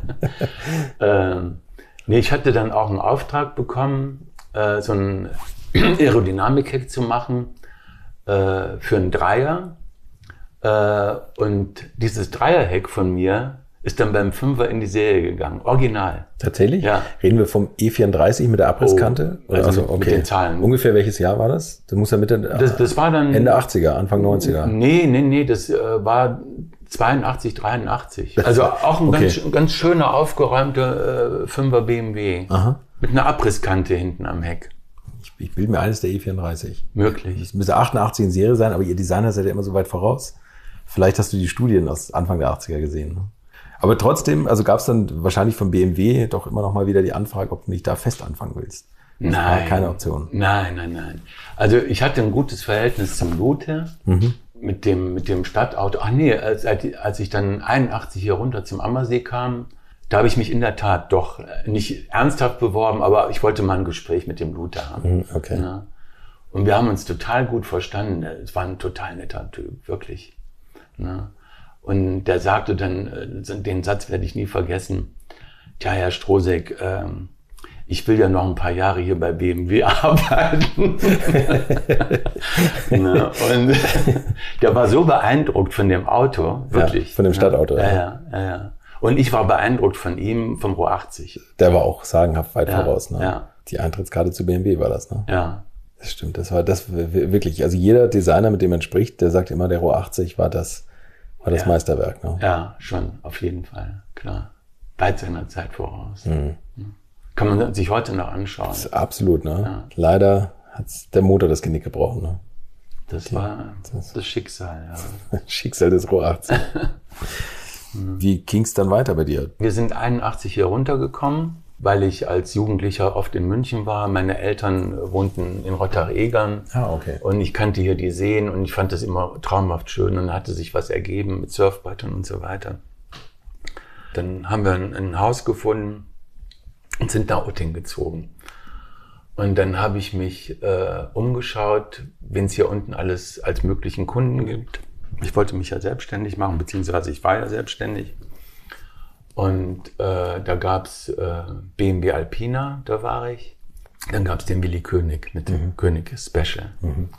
Ich hatte dann auch einen Auftrag bekommen, so ein Aerodynamik-Heck zu machen für einen Dreier. Und dieses Dreierheck von mir ist dann beim Fünfer in die Serie gegangen, original. Tatsächlich? Ja. Reden wir vom E34 mit der Abrisskante? Also mit den Zahlen. Ungefähr welches Jahr war das? Das muss ja Mitte das war dann Ende 80er, Anfang 90er. Nee, das war 82, 83. Also auch ein ganz schöner, aufgeräumter Fünfer BMW. Aha. Mit einer Abrisskante hinten am Heck. Ich bilde mir eines der E34. Möglich. Es müsste 88 in Serie sein, aber ihr Designer seid ja immer so weit voraus. Vielleicht hast du die Studien aus Anfang der 80er gesehen. Ne? Aber trotzdem, also gab es dann wahrscheinlich vom BMW doch immer noch mal wieder die Anfrage, ob du nicht da fest anfangen willst. Das war keine Option. Nein. Also ich hatte ein gutes Verhältnis zum Luther, mit dem Stadtauto. Ach nee, als ich dann 81 hier runter zum Ammersee kam, da habe ich mich in der Tat doch nicht ernsthaft beworben, aber ich wollte mal ein Gespräch mit dem Luther haben. Okay. Ja. Und wir haben uns total gut verstanden. Es war ein total netter Typ, wirklich. Ja. Und der sagte dann, den Satz werde ich nie vergessen, tja, Herr Strohseck, ich will ja noch ein paar Jahre hier bei BMW arbeiten. Ja, und der war so beeindruckt von dem Auto, wirklich. Ja, von dem Stadtauto. Ja. Und ich war beeindruckt von ihm, vom Ro 80. Der war auch sagenhaft weit voraus. Ne? Ja. Die Eintrittskarte zu BMW war das, ne? Ja. Das stimmt, das wirklich, also jeder Designer, mit dem man spricht, der sagt immer, der Ro 80 war das Meisterwerk. Ne? Ja, schon, auf jeden Fall, klar. Weit seiner Zeit voraus. Kann man sich heute noch anschauen. Das ist absolut, ne? Ja. Leider hat der Motor das Genick gebrochen, ne? Das war das Schicksal, ja. Schicksal des Ro 80. Wie ging's dann weiter bei dir? Wir sind 81 hier runtergekommen, weil ich als Jugendlicher oft in München war. Meine Eltern wohnten in Rottach-Egern. Okay. Und ich kannte hier die Seen und ich fand das immer traumhaft schön. Und dann hatte sich was ergeben mit Surfbrettern und so weiter. Dann haben wir ein Haus gefunden und sind nach Utting gezogen. Und dann habe ich mich umgeschaut, wen es hier unten alles als möglichen Kunden gibt. Ich wollte mich ja selbstständig machen, beziehungsweise ich war ja selbstständig. Und da gab's BMW Alpina, da war ich. Dann gab's den Willi König mit dem König Special.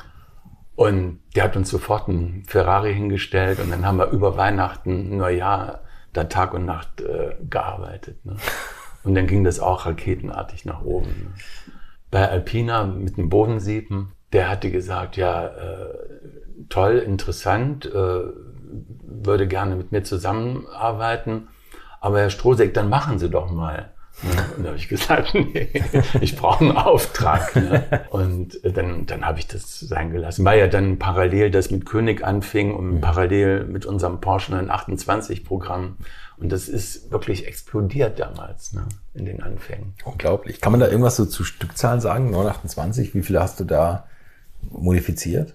Und der hat uns sofort einen Ferrari hingestellt und dann haben wir über Weihnachten, Neujahr, da Tag und Nacht gearbeitet. Ne? Und dann ging das auch raketenartig nach oben. Ne? Bei Alpina mit dem Bodensiepen, der hatte gesagt, ja, toll, interessant, würde gerne mit mir zusammenarbeiten. Aber Herr Strohseck, dann machen Sie doch mal. Und da habe ich gesagt, nee, ich brauche einen Auftrag. Ne? Und dann habe ich das sein gelassen. Weil ja dann parallel das mit König anfing und parallel mit unserem Porsche 928 Programm. Und das ist wirklich explodiert damals, ne? In den Anfängen. Unglaublich. Kann man da irgendwas so zu Stückzahlen sagen? 928, wie viele hast du da modifiziert?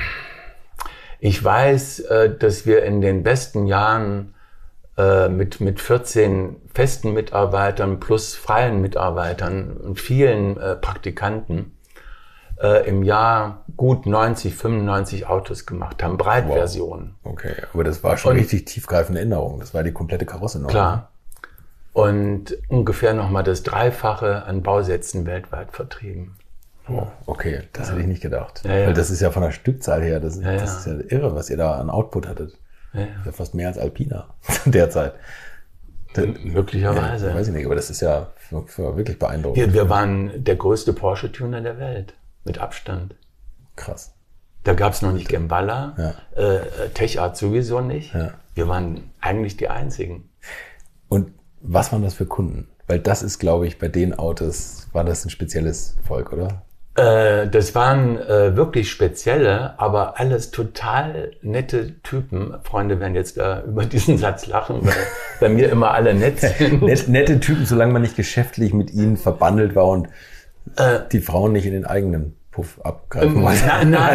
Ich weiß, dass wir in den besten Jahren mit 14 festen Mitarbeitern plus freien Mitarbeitern und vielen Praktikanten im Jahr gut 90, 95 Autos gemacht haben, Breitversionen. Wow. Okay, aber das war schon richtig tiefgreifende Änderung. Das war die komplette Karosse noch. Klar. Und ungefähr nochmal das Dreifache an Bausätzen weltweit vertrieben. Oh, okay, das hätte ich nicht gedacht. Ja. Weil das ist ja von der Stückzahl her, das ist ja irre, was ihr da an Output hattet. Ja. Ja, fast mehr als Alpina derzeit. Möglicherweise. Ja, weiß ich nicht, aber das ist ja wirklich beeindruckend. Wir waren der größte Porsche-Tuner der Welt, mit Abstand. Krass. Da gab es noch nicht Gemballa, Tech-Art sowieso nicht. Ja. Wir waren eigentlich die Einzigen. Und was waren das für Kunden? Weil das ist, glaube ich, bei den Autos, war das ein spezielles Volk, oder? Das waren wirklich spezielle, aber alles total nette Typen. Freunde werden jetzt über diesen Satz lachen, weil bei mir immer alle nett sind. Nette Typen, solange man nicht geschäftlich mit ihnen verbandelt war und die Frauen nicht in den eigenen Puff abgreifen wollten.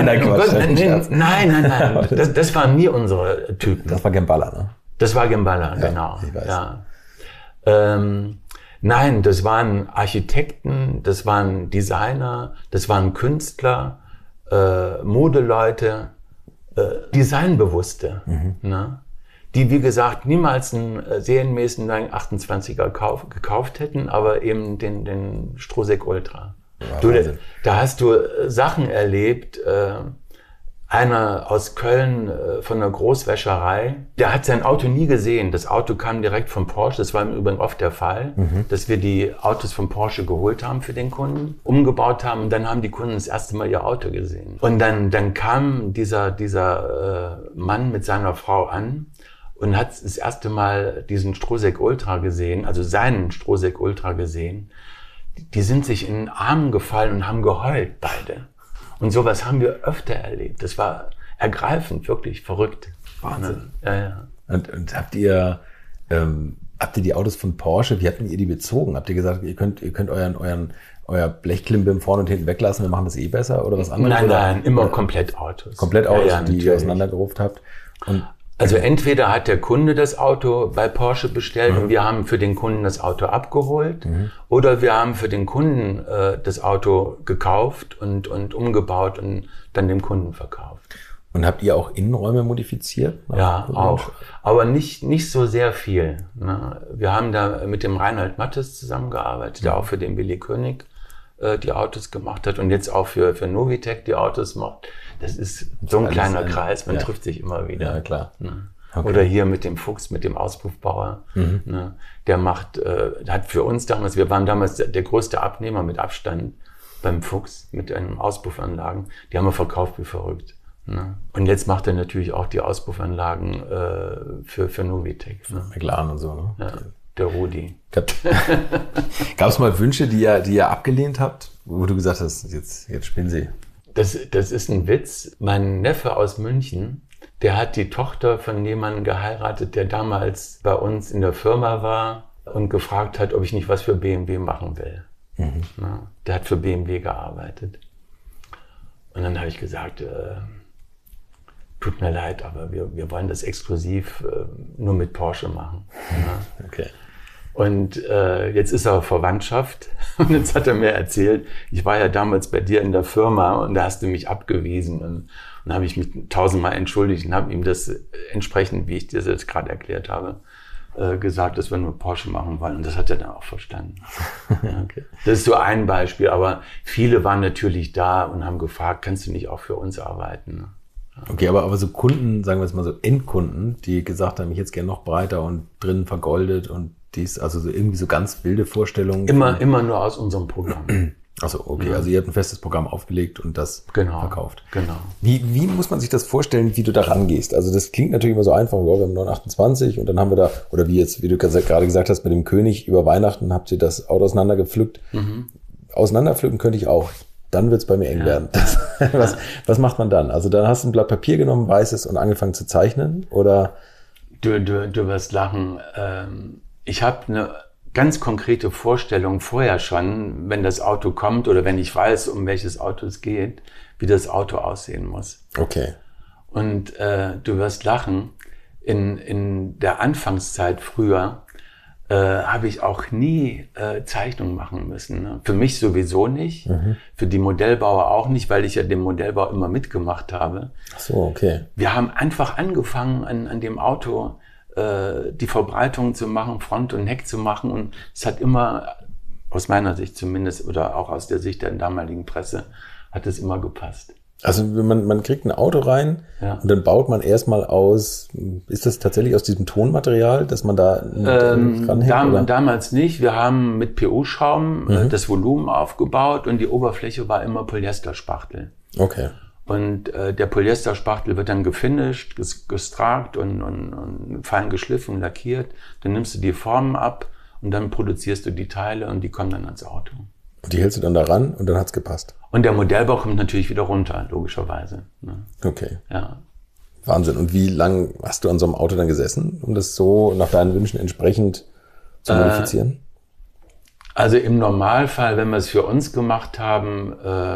Nein. Das waren nie unsere Typen. Das war Gemballa, ne? Das war Gemballa, genau. Ich weiß. Ja. Nein, das waren Architekten, das waren Designer, das waren Künstler, Modeleute, Designbewusste, ne? Die, wie gesagt, niemals einen serienmäßigen 28er gekauft hätten, aber eben den Strohseck Ultra. Ja, da hast du Sachen erlebt. Einer aus Köln von einer Großwäscherei, der hat sein Auto nie gesehen. Das Auto kam direkt vom Porsche. Das war im Übrigen oft der Fall, dass wir die Autos vom Porsche geholt haben für den Kunden, umgebaut haben und dann haben die Kunden das erste Mal ihr Auto gesehen. Und dann kam dieser Mann mit seiner Frau an und hat das erste Mal diesen Strohseck Ultra gesehen, also seinen Strohseck Ultra gesehen. Die sind sich in den Armen gefallen und haben geheult, beide. Und sowas haben wir öfter erlebt. Das war ergreifend, wirklich verrückt. Wahnsinn. Ja. Und habt ihr Habt ihr die Autos von Porsche, wie habt ihr die bezogen? Habt ihr gesagt, ihr könnt euer Blechklimbim vorne und hinten weglassen, wir machen das besser oder was anderes? Nein, immer komplett Autos. Komplett Autos, die ihr auseinandergeruft habt. Und also entweder hat der Kunde das Auto bei Porsche bestellt und wir haben für den Kunden das Auto abgeholt oder wir haben für den Kunden das Auto gekauft und umgebaut und dann dem Kunden verkauft. Und habt ihr auch Innenräume modifiziert? Ja, auch. Aber nicht so sehr viel. Ne? Wir haben da mit dem Reinhold Mattes zusammengearbeitet, der auch für den Willi König die Autos gemacht hat und jetzt auch für Novitec die Autos macht. Das ist so ein kleiner Kreis, man trifft sich immer wieder. Ja, klar. Ne? Okay. Oder hier mit dem Fuchs, mit dem Auspuffbauer. Ne? Der hat für uns damals, wir waren damals der größte Abnehmer mit Abstand beim Fuchs, mit einem Auspuffanlagen. Die haben wir verkauft wie verrückt. Ne? Und jetzt macht er natürlich auch die Auspuffanlagen für Novitec. Ne? McLaren und so, ne? Ja, der Rudi. Gab es mal Wünsche, die ihr abgelehnt habt, wo du gesagt hast, jetzt spinnen sie? Das ist ein Witz. Mein Neffe aus München, der hat die Tochter von jemandem geheiratet, der damals bei uns in der Firma war und gefragt hat, ob ich nicht was für BMW machen will. Na, der hat für BMW gearbeitet. Und dann habe ich gesagt, tut mir leid, aber wir wollen das exklusiv nur mit Porsche machen. Ja. Okay. Und jetzt ist er Verwandtschaft und jetzt hat er mir erzählt, ich war ja damals bei dir in der Firma und da hast du mich abgewiesen und dann habe ich mich 1000-mal entschuldigt und habe ihm das entsprechend, wie ich dir das jetzt gerade erklärt habe, gesagt, dass wir nur Porsche machen wollen und das hat er dann auch verstanden. Ja. Okay. Das ist so ein Beispiel, aber viele waren natürlich da und haben gefragt, kannst du nicht auch für uns arbeiten? Okay, aber so Kunden, sagen wir jetzt mal so Endkunden, die gesagt haben, ich jetzt gerne noch breiter und drinnen vergoldet und dies, also so irgendwie so ganz wilde Vorstellungen. Immer nur aus unserem Programm. Achso, okay, ja. Also ihr habt ein festes Programm aufgelegt und das verkauft. Genau. Wie muss man sich das vorstellen, wie du da rangehst? Also das klingt natürlich immer so einfach, wir haben 928 und dann haben wir da, oder wie du gerade gesagt hast, mit dem König über Weihnachten habt ihr das Auto auseinandergepflückt. Auseinanderpflücken könnte ich auch. Dann wird's bei mir eng werden. Was macht man dann? Also dann hast du ein Blatt Papier genommen, weißes und angefangen zu zeichnen, oder? Du wirst lachen. Ich habe eine ganz konkrete Vorstellung vorher schon, wenn das Auto kommt oder wenn ich weiß, um welches Auto es geht, wie das Auto aussehen muss. Okay. Und du wirst lachen. In der Anfangszeit früher habe ich auch nie Zeichnungen machen müssen. Ne? Für mich sowieso nicht, für die Modellbauer auch nicht, weil ich ja den Modellbau immer mitgemacht habe. Ach so, okay. Wir haben einfach angefangen, an dem Auto die Verbreitung zu machen, Front und Heck zu machen und es hat immer, aus meiner Sicht zumindest oder auch aus der Sicht der damaligen Presse, hat es immer gepasst. Also man kriegt ein Auto rein und dann baut man erstmal aus, ist das tatsächlich aus diesem Tonmaterial, dass man da dranhängt? Damals nicht. Wir haben mit PU-Schaum das Volumen aufgebaut und die Oberfläche war immer Polyesterspachtel. Okay. Und der Polyesterspachtel wird dann gefinisht, gestrakt und fein geschliffen, lackiert. Dann nimmst du die Formen ab und dann produzierst du die Teile und die kommen dann ans Auto. Und die hältst du dann da ran und dann hat's gepasst. Und der Modellbau kommt natürlich wieder runter, logischerweise. Ne? Okay. Ja. Wahnsinn. Und wie lang hast du an so einem Auto dann gesessen, um das so nach deinen Wünschen entsprechend zu modifizieren? Also im Normalfall, wenn wir es für uns gemacht haben,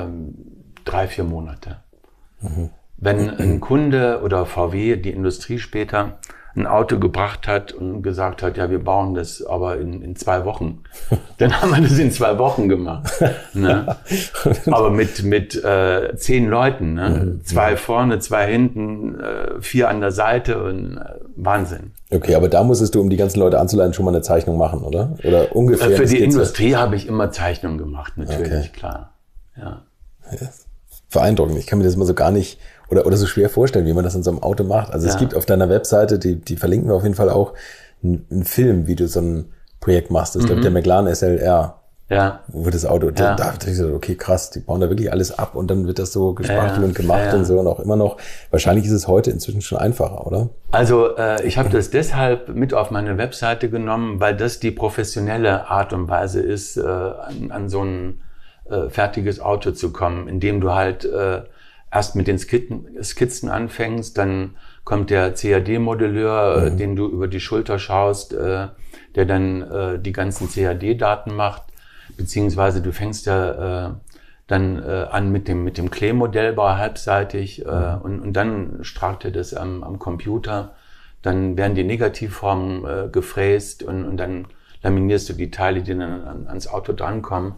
3-4 Monate. Wenn ein Kunde oder VW, die Industrie später, ein Auto gebracht hat und gesagt hat, ja, wir bauen das aber in 2 Wochen, dann haben wir das in 2 Wochen gemacht. Ne? Aber mit 10 Leuten, ne? 2 vorne, 2 hinten, 4 an der Seite und Wahnsinn. Okay, aber da musstest du, um die ganzen Leute anzuleiten, schon mal eine Zeichnung machen, oder? Oder ungefähr? Für die Industrie habe ich immer Zeichnungen gemacht, natürlich, klar. Ja. Beeindruckend. Ich kann mir das immer so gar nicht oder so schwer vorstellen, wie man das in so einem Auto macht. Also es gibt auf deiner Webseite, die verlinken wir auf jeden Fall auch, einen Film, wie du so ein Projekt machst. Das ist, glaube ich, der McLaren SLR. Ja. Wo das Auto, da dachte ich so, okay, krass, die bauen da wirklich alles ab und dann wird das so gespachtelt und gemacht und so und auch immer noch. Wahrscheinlich ist es heute inzwischen schon einfacher, oder? Also ich habe das deshalb mit auf meine Webseite genommen, weil das die professionelle Art und Weise ist, an so ein fertiges Auto zu kommen, indem du halt erst mit den Skizzen anfängst, dann kommt der CAD-Modelleur, den du über die Schulter schaust, der dann die ganzen CAD-Daten macht, beziehungsweise du fängst ja dann an mit dem Clay-Modellbau halbseitig und dann strahlt er das am Computer. Dann werden die Negativformen gefräst und dann laminierst du die Teile, die dann ans Auto drankommen.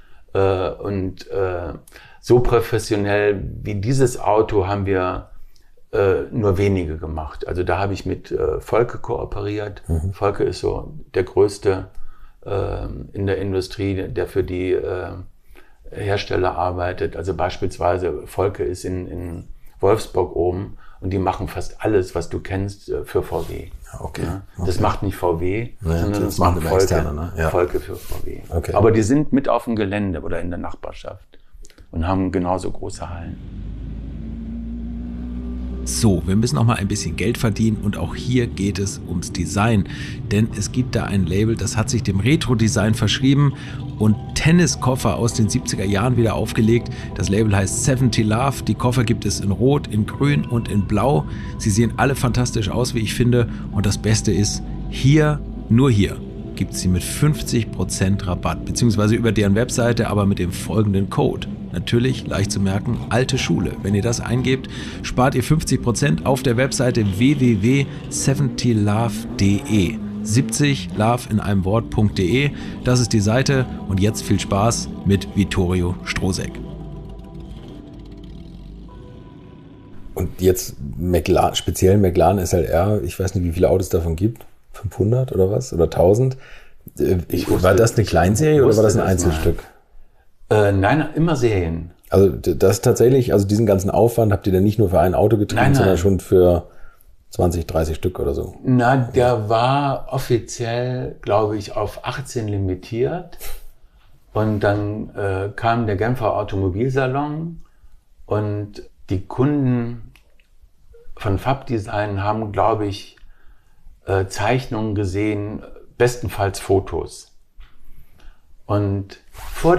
So professionell wie dieses Auto haben wir nur wenige gemacht. Also da habe ich mit Volke kooperiert. Volke ist so der größte in der Industrie, der für die Hersteller arbeitet. Also beispielsweise Volke ist in Wolfsburg oben und die machen fast alles, was du kennst, für VW. Okay. Ja, das macht nicht VW, sondern das macht Volke, externe, ne? Ja. Volke für VW. Okay. Aber die sind mit auf dem Gelände oder in der Nachbarschaft und haben genauso große Hallen. So, wir müssen noch mal ein bisschen Geld verdienen und auch hier geht es ums Design, denn es gibt da ein Label, das hat sich dem Retro-Design verschrieben und Tenniskoffer aus den 70er Jahren wieder aufgelegt. Das Label heißt 70 Love, die Koffer gibt es in Rot, in Grün und in Blau. Sie sehen alle fantastisch aus, wie ich finde, und das Beste ist, hier, nur hier, gibt es sie mit 50% Rabatt, beziehungsweise über deren Webseite, aber mit dem folgenden Code. Natürlich, leicht zu merken, alte Schule. Wenn ihr das eingebt, spart ihr 50% auf der Webseite www.70love.de. 70 love in einem Wort.de. Das ist die Seite und jetzt viel Spaß mit Vittorio Strohseck. Und jetzt speziell McLaren SLR, ich weiß nicht, wie viele Autos davon gibt. 500 oder was? Oder 1000? War das eine Kleinserie oder war das ein Einzelstück? Nein, immer Serien. Also das tatsächlich, also diesen ganzen Aufwand habt ihr dann nicht nur für ein Auto getrieben, sondern schon für 20, 30 Stück oder so? Na, der war offiziell, glaube ich, auf 18 limitiert. Und dann kam der Genfer Automobilsalon und die Kunden von Fabdesign haben, glaube ich, Zeichnungen gesehen, bestenfalls Fotos. Und vor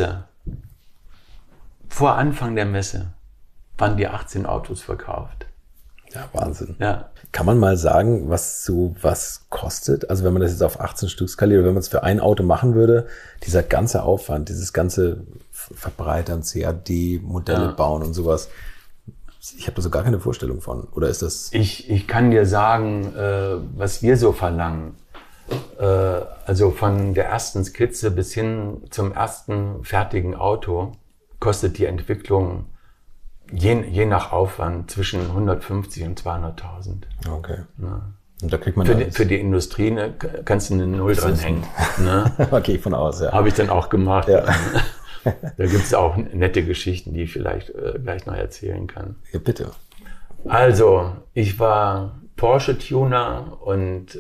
Anfang der Messe, waren die 18 Autos verkauft. Ja, Wahnsinn. Ja. Kann man mal sagen, was so was kostet? Also wenn man das jetzt auf 18 Stück skaliert, oder wenn man es für ein Auto machen würde, dieser ganze Aufwand, dieses ganze Verbreitern, CAD-Modelle bauen und sowas, ich habe da so gar keine Vorstellung von. Oder ist das... Ich kann dir sagen, was wir so verlangen. Also von der ersten Skizze bis hin zum ersten fertigen Auto kostet die Entwicklung je nach Aufwand zwischen 150 und 200.000. Okay. Ja. Und da kriegt man für die Industrie, ne, kannst du eine Null dranhängen. Ne? Okay, von aus, ja. Habe ich dann auch gemacht. Ja. Da gibt es auch nette Geschichten, die ich vielleicht gleich noch erzählen kann. Ja, bitte. Also, ich war Porsche-Tuner und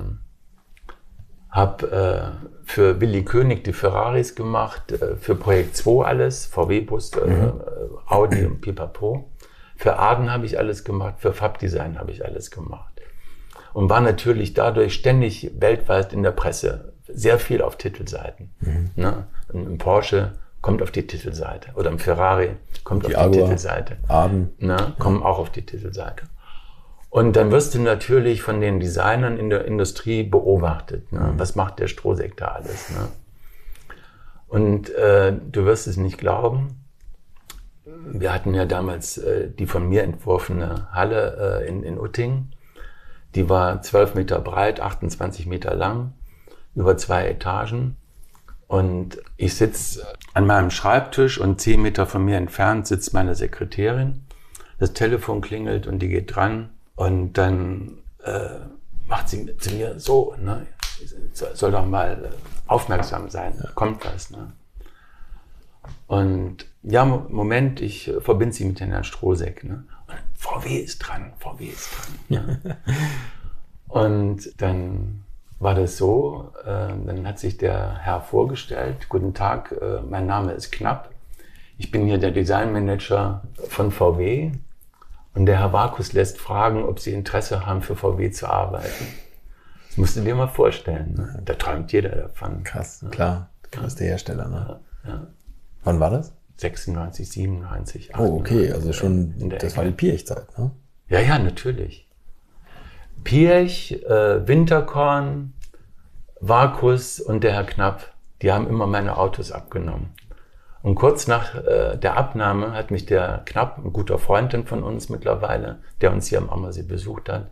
habe für Willi König die Ferraris gemacht, für Projekt 2 alles, VW-Bus, Audi und Pipapo. Für Arden habe ich alles gemacht, für Fabdesign habe ich alles gemacht. Und war natürlich dadurch ständig weltweit in der Presse, sehr viel auf Titelseiten. Ne? Ein Porsche kommt auf die Titelseite oder ein Ferrari kommt auf die Titelseite. Arden. Ne? Kommen auch auf die Titelseite. Und dann wirst du natürlich von den Designern in der Industrie beobachtet. Ne? Was macht der Strohseck da alles? Ne? Und du wirst es nicht glauben. Wir hatten ja damals die von mir entworfene Halle in Utting. Die war 12 Meter breit, 28 Meter lang, über 2 Etagen. Und ich sitze an meinem Schreibtisch und 10 Meter von mir entfernt sitzt meine Sekretärin. Das Telefon klingelt und die geht dran. Und dann macht sie zu mir so, ne, soll doch mal aufmerksam sein, kommt was. Ne? Und ja, Moment, ich verbinde sie mit Herrn Strohseck. Ne? Und VW ist dran. Ne? Und dann war das so, dann hat sich der Herr vorgestellt, guten Tag, mein Name ist Knapp, ich bin hier der Designmanager von VW. Und der Herr Varkus lässt fragen, ob Sie Interesse haben, für VW zu arbeiten. Das musst du dir mal vorstellen. Ne? Da träumt jeder davon. Krass, klar. Größte Hersteller. Ne? Ja. Wann war das? 96, 97, 98. Oh, okay, also schon, das war die Piech-Zeit, ne? Ja, natürlich. Piech, Winterkorn, Varkus und der Herr Knapp, die haben immer meine Autos abgenommen. Und kurz nach der Abnahme hat mich der Knapp, ein guter Freund von uns mittlerweile, der uns hier am Ammersee besucht hat,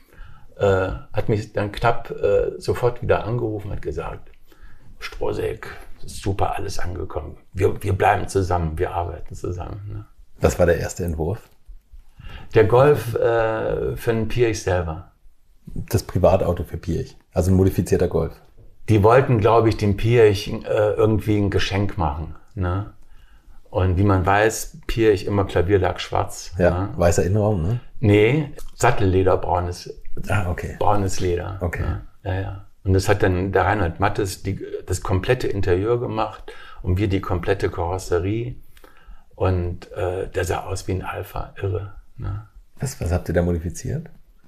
hat mich dann Knapp sofort wieder angerufen und hat gesagt, Strohsäck, ist super alles angekommen. Wir bleiben zusammen, wir arbeiten zusammen. Ne? Was war der erste Entwurf? Der Golf für den Piech selber. Das Privatauto für Piech, also ein modifizierter Golf. Die wollten, glaube ich, dem Piech irgendwie ein Geschenk machen. Ne? Und wie man weiß, Piech immer Klavierlack schwarz. Ja, ne? weißer Innenraum, ne? Nee, Sattelleder, braunes Leder. Okay. Ne? Ja. Und das hat dann der Reinhold Mattes das komplette Interieur gemacht und wir die komplette Karosserie. Und der sah aus wie ein Alpha, irre. Ne? Was habt ihr da modifiziert?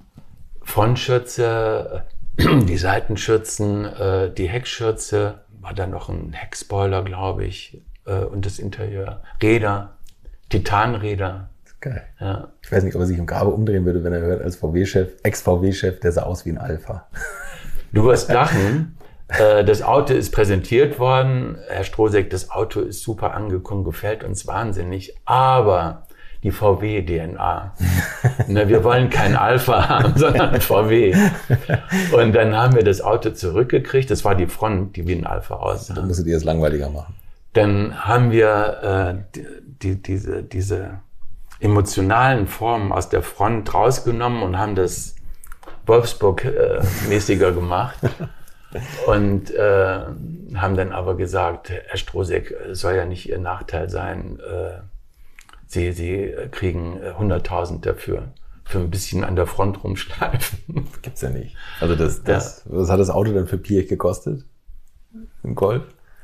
Frontschürze, die Seitenschürzen, die Heckschürze, war dann noch ein Heckspoiler, glaube ich, und das Interieur. Räder, Titanräder. Geil. Ja. Ich weiß nicht, ob er sich im Grabe umdrehen würde, wenn er hört, als VW-Chef, Ex-VW-Chef, der sah aus wie ein Alpha. Du wirst lachen. Das Auto ist präsentiert worden. Herr Strohsäck, das Auto ist super angekommen, gefällt uns wahnsinnig. Aber die VW-DNA. Wir wollen kein Alpha haben, sondern VW. Und dann haben wir das Auto zurückgekriegt. Das war die Front, die wie ein Alpha aussah. Dann musstet ihr es langweiliger machen. Dann haben wir diese emotionalen Formen aus der Front rausgenommen und haben das Wolfsburg-mäßiger gemacht. Und haben dann aber gesagt, Herr Strohsäck, soll ja nicht Ihr Nachteil sein. Sie kriegen 100.000 dafür, für ein bisschen an der Front rumschleifen. Gibt's ja nicht. Also was hat das Auto denn für Piech gekostet? Ein Golf?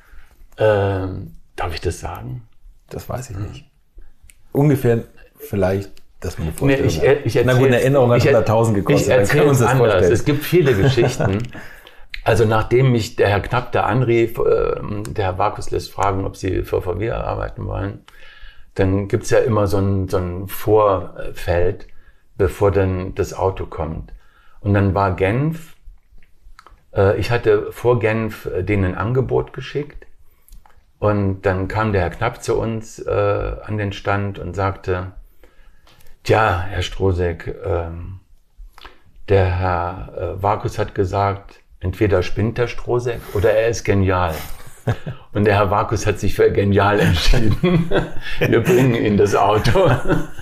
Darf ich das sagen? Das weiß ich nicht. Ungefähr vielleicht, dass man eine Vorstellung hat. Na gut, eine Erinnerung hat 100.000 gekostet. Ich erzähle es anders. Vorstellen. Es gibt viele Geschichten. Also nachdem mich der Herr Knapp da anrief, der Herr Varkus lässt fragen, ob Sie für VW arbeiten wollen, dann gibt's ja immer so ein Vorfeld, bevor dann das Auto kommt. Und dann war Genf. Ich hatte vor Genf denen ein Angebot geschickt. Und dann kam der Herr Knapp zu uns an den Stand und sagte, tja, Herr Strohsäck, der Herr Varkus hat gesagt, entweder spinnt der Strohsäck oder er ist genial. Und der Herr Varkus hat sich für genial entschieden. Wir bringen Ihnen das Auto.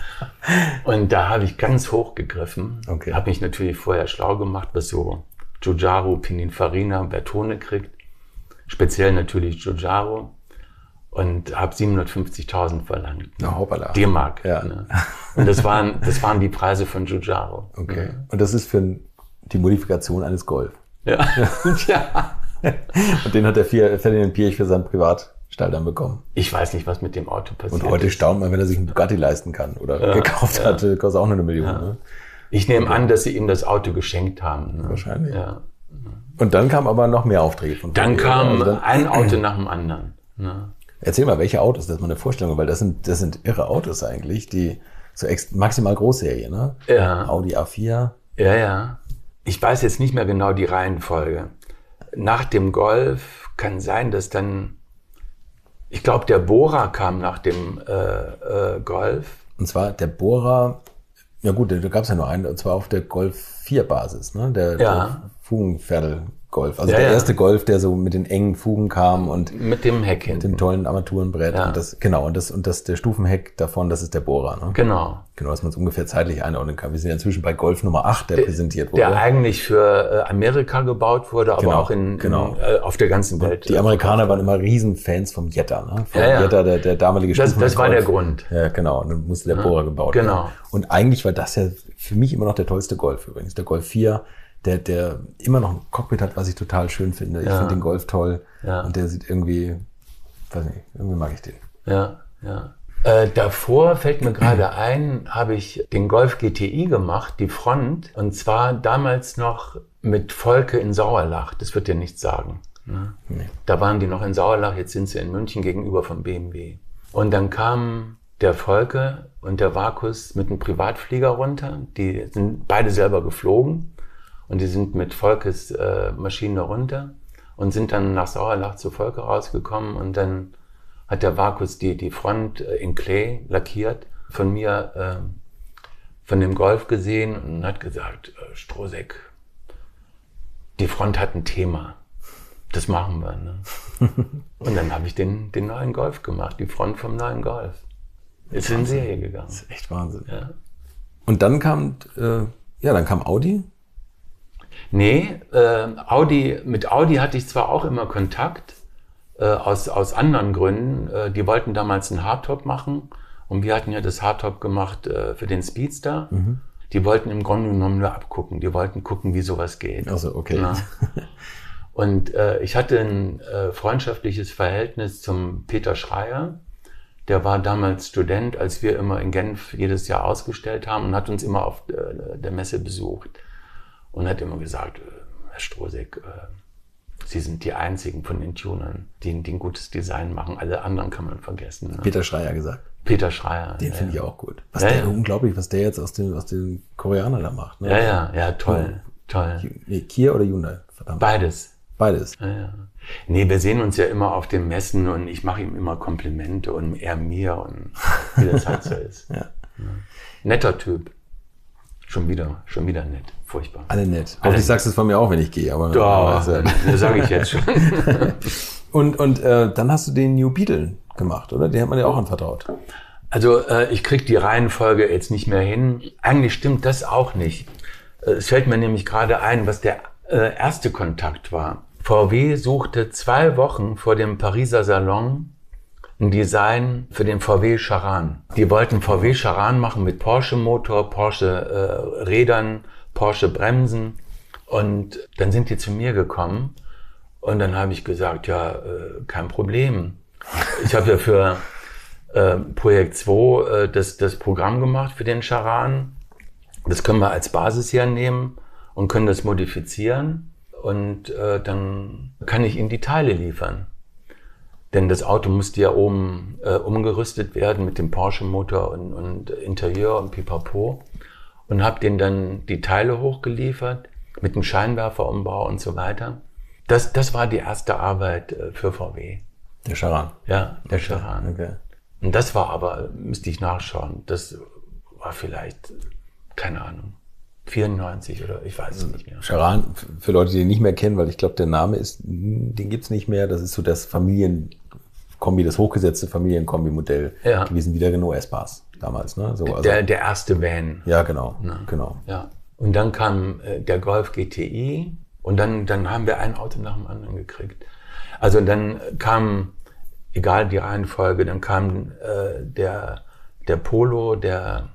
Und da habe ich ganz hoch gegriffen. Okay. Habe mich natürlich vorher schlau gemacht, was so Giugiaro, Pininfarina, Bertone kriegt. Speziell natürlich Giugiaro. Und habe 750.000 verlangt. Hoppala. D-Mark. Ja. Ne? Und das waren die Preise von Giugiaro. Okay. Ne? Und das ist für die Modifikation eines Golf. Ja. Ja. Und den hat der Ferdinand Piech für seinen Privatstall dann bekommen. Ich weiß nicht, was mit dem Auto passiert. Und heute staunt man, wenn er sich einen Bugatti leisten kann oder gekauft hat, kostet auch nur 1 Million. Ja. Ne? Ich nehme an, dass sie ihm das Auto geschenkt haben. Ne? Wahrscheinlich. Ja. Und dann kam aber noch mehr Aufträge von VW. Dann kam ein Auto nach dem anderen. Ne? Erzähl mal, welche Autos, das ist mal eine Vorstellung, weil das sind irre Autos eigentlich, die so maximal Großserie, ne? Ja. Audi A4. Ja. Ich weiß jetzt nicht mehr genau die Reihenfolge. Nach dem Golf kann sein, dass dann, ich glaube, der Bora kam nach dem Golf. Und zwar der Bora, ja gut, da gab es ja nur einen, und zwar auf der Golf 4 Basis, ne? Der Fugenpferdel-Golf. Also der erste Golf, der so mit den engen Fugen kam und mit dem Heck hinten. Mit dem tollen Armaturenbrett. Ja. Und das der Stufenheck davon, das ist der Bora, ne? Genau. Genau, dass man es ungefähr zeitlich einordnen kann. Wir sind ja inzwischen bei Golf Nummer 8, der präsentiert wurde. Der eigentlich für Amerika gebaut wurde, aber auch auf der ganzen Welt. Und die Amerikaner waren immer Riesenfans vom Jetta, ne? Vom Jetta, der damalige Stufenheck. Das war der Grund. Ja, genau. Und dann musste der Bora gebaut werden. Genau. Und eigentlich war das ja für mich immer noch der tollste Golf übrigens. Der Golf 4, der immer noch ein Cockpit hat, was ich total schön finde. Ich finde den Golf toll. Ja. Und der sieht irgendwie, weiß nicht, irgendwie mag ich den. Ja. Davor fällt mir gerade ein, habe ich den Golf GTI gemacht, die Front. Und zwar damals noch mit Volke in Sauerlach. Das wird dir nichts sagen. Ne? Nee. Da waren die noch in Sauerlach, jetzt sind sie in München gegenüber vom BMW. Und dann kamen der Volke und der Vakus mit einem Privatflieger runter. Die sind beide selber geflogen und die sind mit Volkes Maschine runter und sind dann nach Sauerlach zu Volke rausgekommen und dann hat der Vakus die Front in Klee lackiert von mir, von dem Golf gesehen und hat gesagt, Strohseck, die Front hat ein Thema. Das machen wir. Ne? Und dann habe ich den neuen Golf gemacht, die Front vom neuen Golf. Ist in Serie gegangen. Das ist echt Wahnsinn. Ja. Und dann kam Audi? Nee, mit Audi hatte ich zwar auch immer Kontakt, aus anderen Gründen. Die wollten damals einen Hardtop machen und wir hatten ja das Hardtop gemacht für den Speedster. Mhm. Die wollten im Grunde genommen nur abgucken. Die wollten gucken, wie sowas geht. Also okay. Na? Und ich hatte ein freundschaftliches Verhältnis zum Peter Schreier. Der war damals Student, als wir immer in Genf jedes Jahr ausgestellt haben und hat uns immer auf der Messe besucht. Und hat immer gesagt, Herr Strohseck, Sie sind die Einzigen von den Tunern, die ein gutes Design machen. Alle anderen kann man vergessen. Ne? Peter Schreier gesagt. Peter Schreier. Den finde ich auch gut. Unglaublich, was der jetzt aus den Koreanern da macht. Ne? Ja, toll. Nee, Kia oder Hyundai? Verdammt. Beides. Ja. Nee, wir sehen uns ja immer auf den Messen und ich mache ihm immer Komplimente und er mir und wie das halt so ist. Ja. Netter Typ. Schon wieder nett. Furchtbar. Alle nett. Auch ich sag's es von mir auch, wenn ich gehe. Aber das sage ich jetzt schon. Und dann hast du den New Beetle gemacht, oder? Den hat man ja auch anvertraut. Also ich krieg die Reihenfolge jetzt nicht mehr hin. Eigentlich stimmt das auch nicht. Es fällt mir nämlich gerade ein, was der erste Kontakt war. VW suchte 2 Wochen vor dem Pariser Salon ein Design für den VW Charan. Die wollten VW Charan machen mit Porsche-Motor, Porsche-Rädern, Porsche-Bremsen. Und dann sind die zu mir gekommen und dann habe ich gesagt, ja, kein Problem. Ich habe ja für Projekt 2 das Programm gemacht für den Charan. Das können wir als Basis hernehmen und können das modifizieren. Und dann kann ich Ihnen die Teile liefern. Denn das Auto musste ja oben umgerüstet werden mit dem Porsche-Motor und Interieur und Pipapo. Und habe denen dann die Teile hochgeliefert mit dem Scheinwerferumbau und so weiter. Das war die erste Arbeit für VW. Der Charan? Ja, der Charan. Okay. Und das war aber, müsste ich nachschauen, das war vielleicht, keine Ahnung, 94 oder ich weiß es nicht mehr. Charan, für Leute, die ihn nicht mehr kennen, weil ich glaube, der Name den gibt's nicht mehr. Das ist so das Familienkombi, das hochgesetzte Familienkombi-Modell gewesen, wie der Renault S-Pass damals. Ne? So, also, der erste Van. Ja, genau. Genau. Ja. Und dann kam der Golf GTI und dann haben wir ein Auto nach dem anderen gekriegt. Also dann kam, egal die Reihenfolge, dann kam der Polo, der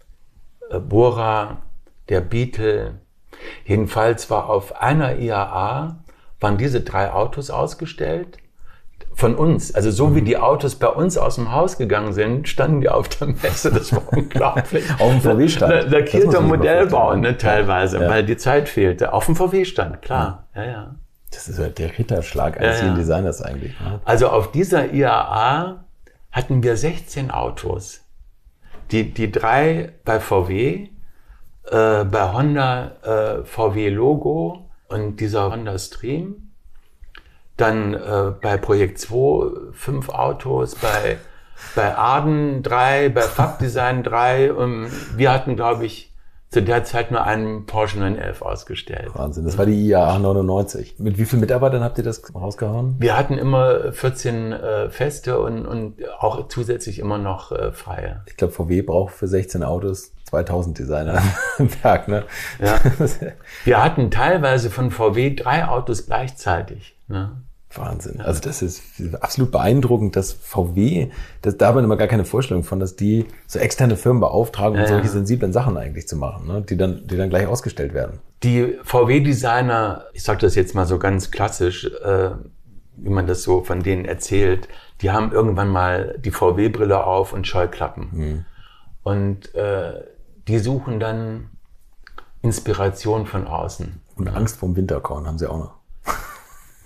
Bora, der Beetle. Jedenfalls war auf einer IAA, waren diese 3 Autos ausgestellt. Von uns, also so wie die Autos bei uns aus dem Haus gegangen sind, standen die auf der Messe, das war unglaublich. Auf dem VW-Stand. Lackierter Modellbau, ne, teilweise, weil die Zeit fehlte. Auf dem VW-Stand, klar. Ja. Das ist halt der Ritterschlag eines jeden Designers eigentlich. Ne? Also auf dieser IAA hatten wir 16 Autos. Die 3 bei VW, bei Honda VW Logo und dieser Honda Stream. Dann bei Projekt 2 5 Autos, bei Arden 3, bei Fabdesign 3. Und wir hatten, glaube ich, zu der Zeit nur einen Porsche 911 ausgestellt. Wahnsinn, das war die IAA 99. Mit wie vielen Mitarbeitern habt ihr das rausgehauen? Wir hatten immer 14 Feste und auch zusätzlich immer noch freie. Ich glaube, VW braucht für 16 Autos 2000 Designer im Werk, ne? Ja. Wir hatten teilweise von VW 3 Autos gleichzeitig. Ne? Wahnsinn. Also das ist absolut beeindruckend, dass VW, da hat man immer gar keine Vorstellung von, dass die so externe Firmen beauftragen, um solche sensiblen Sachen eigentlich zu machen, ne? die dann gleich ausgestellt werden. Die VW-Designer, ich sage das jetzt mal so ganz klassisch, wie man das so von denen erzählt, die haben irgendwann mal die VW-Brille auf und Scheuklappen. Und die suchen dann Inspiration von außen. Und Angst vorm Winterkorn haben sie auch noch.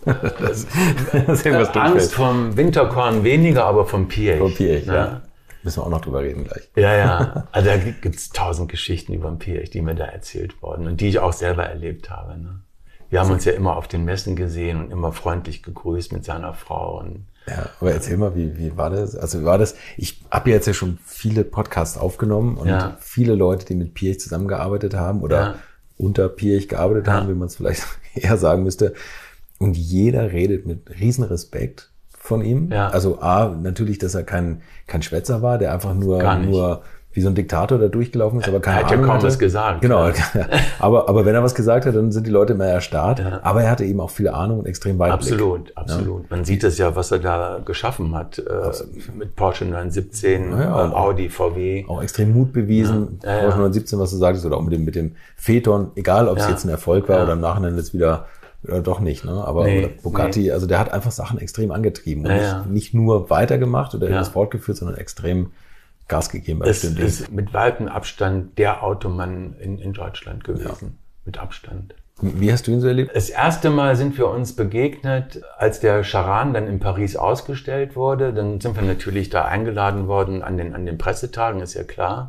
Angst vom Winterkorn weniger, aber vom Piech. Vom Piech, ja. Müssen wir auch noch drüber reden gleich. Ja. Also da gibt's 1000 Geschichten über den Piech, die mir da erzählt wurden und die ich auch selber erlebt habe. Ne? Wir haben uns ja immer auf den Messen gesehen und immer freundlich gegrüßt mit seiner Frau. Ja, aber erzähl mal, wie war das? Also ich habe jetzt ja schon viele Podcasts aufgenommen und viele Leute, die mit Piech zusammengearbeitet haben oder unter Piech gearbeitet haben, wie man es vielleicht eher sagen müsste. Und jeder redet mit Riesenrespekt von ihm. Ja. Also natürlich, dass er kein Schwätzer war, der einfach nur wie so ein Diktator da durchgelaufen ist, aber keine Ahnung. Er hat ja kaum was gesagt. Genau. Ja. aber wenn er was gesagt hat, dann sind die Leute immer erstarrt. Ja. Aber er hatte eben auch viel Ahnung und extrem Weitblick. Absolut. Ja. Man sieht es ja, was er da geschaffen hat. Mit Porsche 917, Audi, VW. Auch extrem Mut bewiesen. Ja. Porsche 917, was du sagtest, oder auch mit dem Phaeton. Egal, ob es jetzt ein Erfolg war oder im Nachhinein jetzt wieder doch nicht, ne? Aber Bugatti, also der hat einfach Sachen extrem angetrieben und nicht nur weitergemacht oder irgendwas fortgeführt, sondern extrem Gas gegeben. Es ist mit weitem Abstand der Automann in Deutschland gewesen. Mit Abstand. Wie hast du ihn so erlebt? Das erste Mal sind wir uns begegnet, als der Charan dann in Paris ausgestellt wurde. Dann sind wir natürlich da eingeladen worden an den Pressetagen, ist ja klar.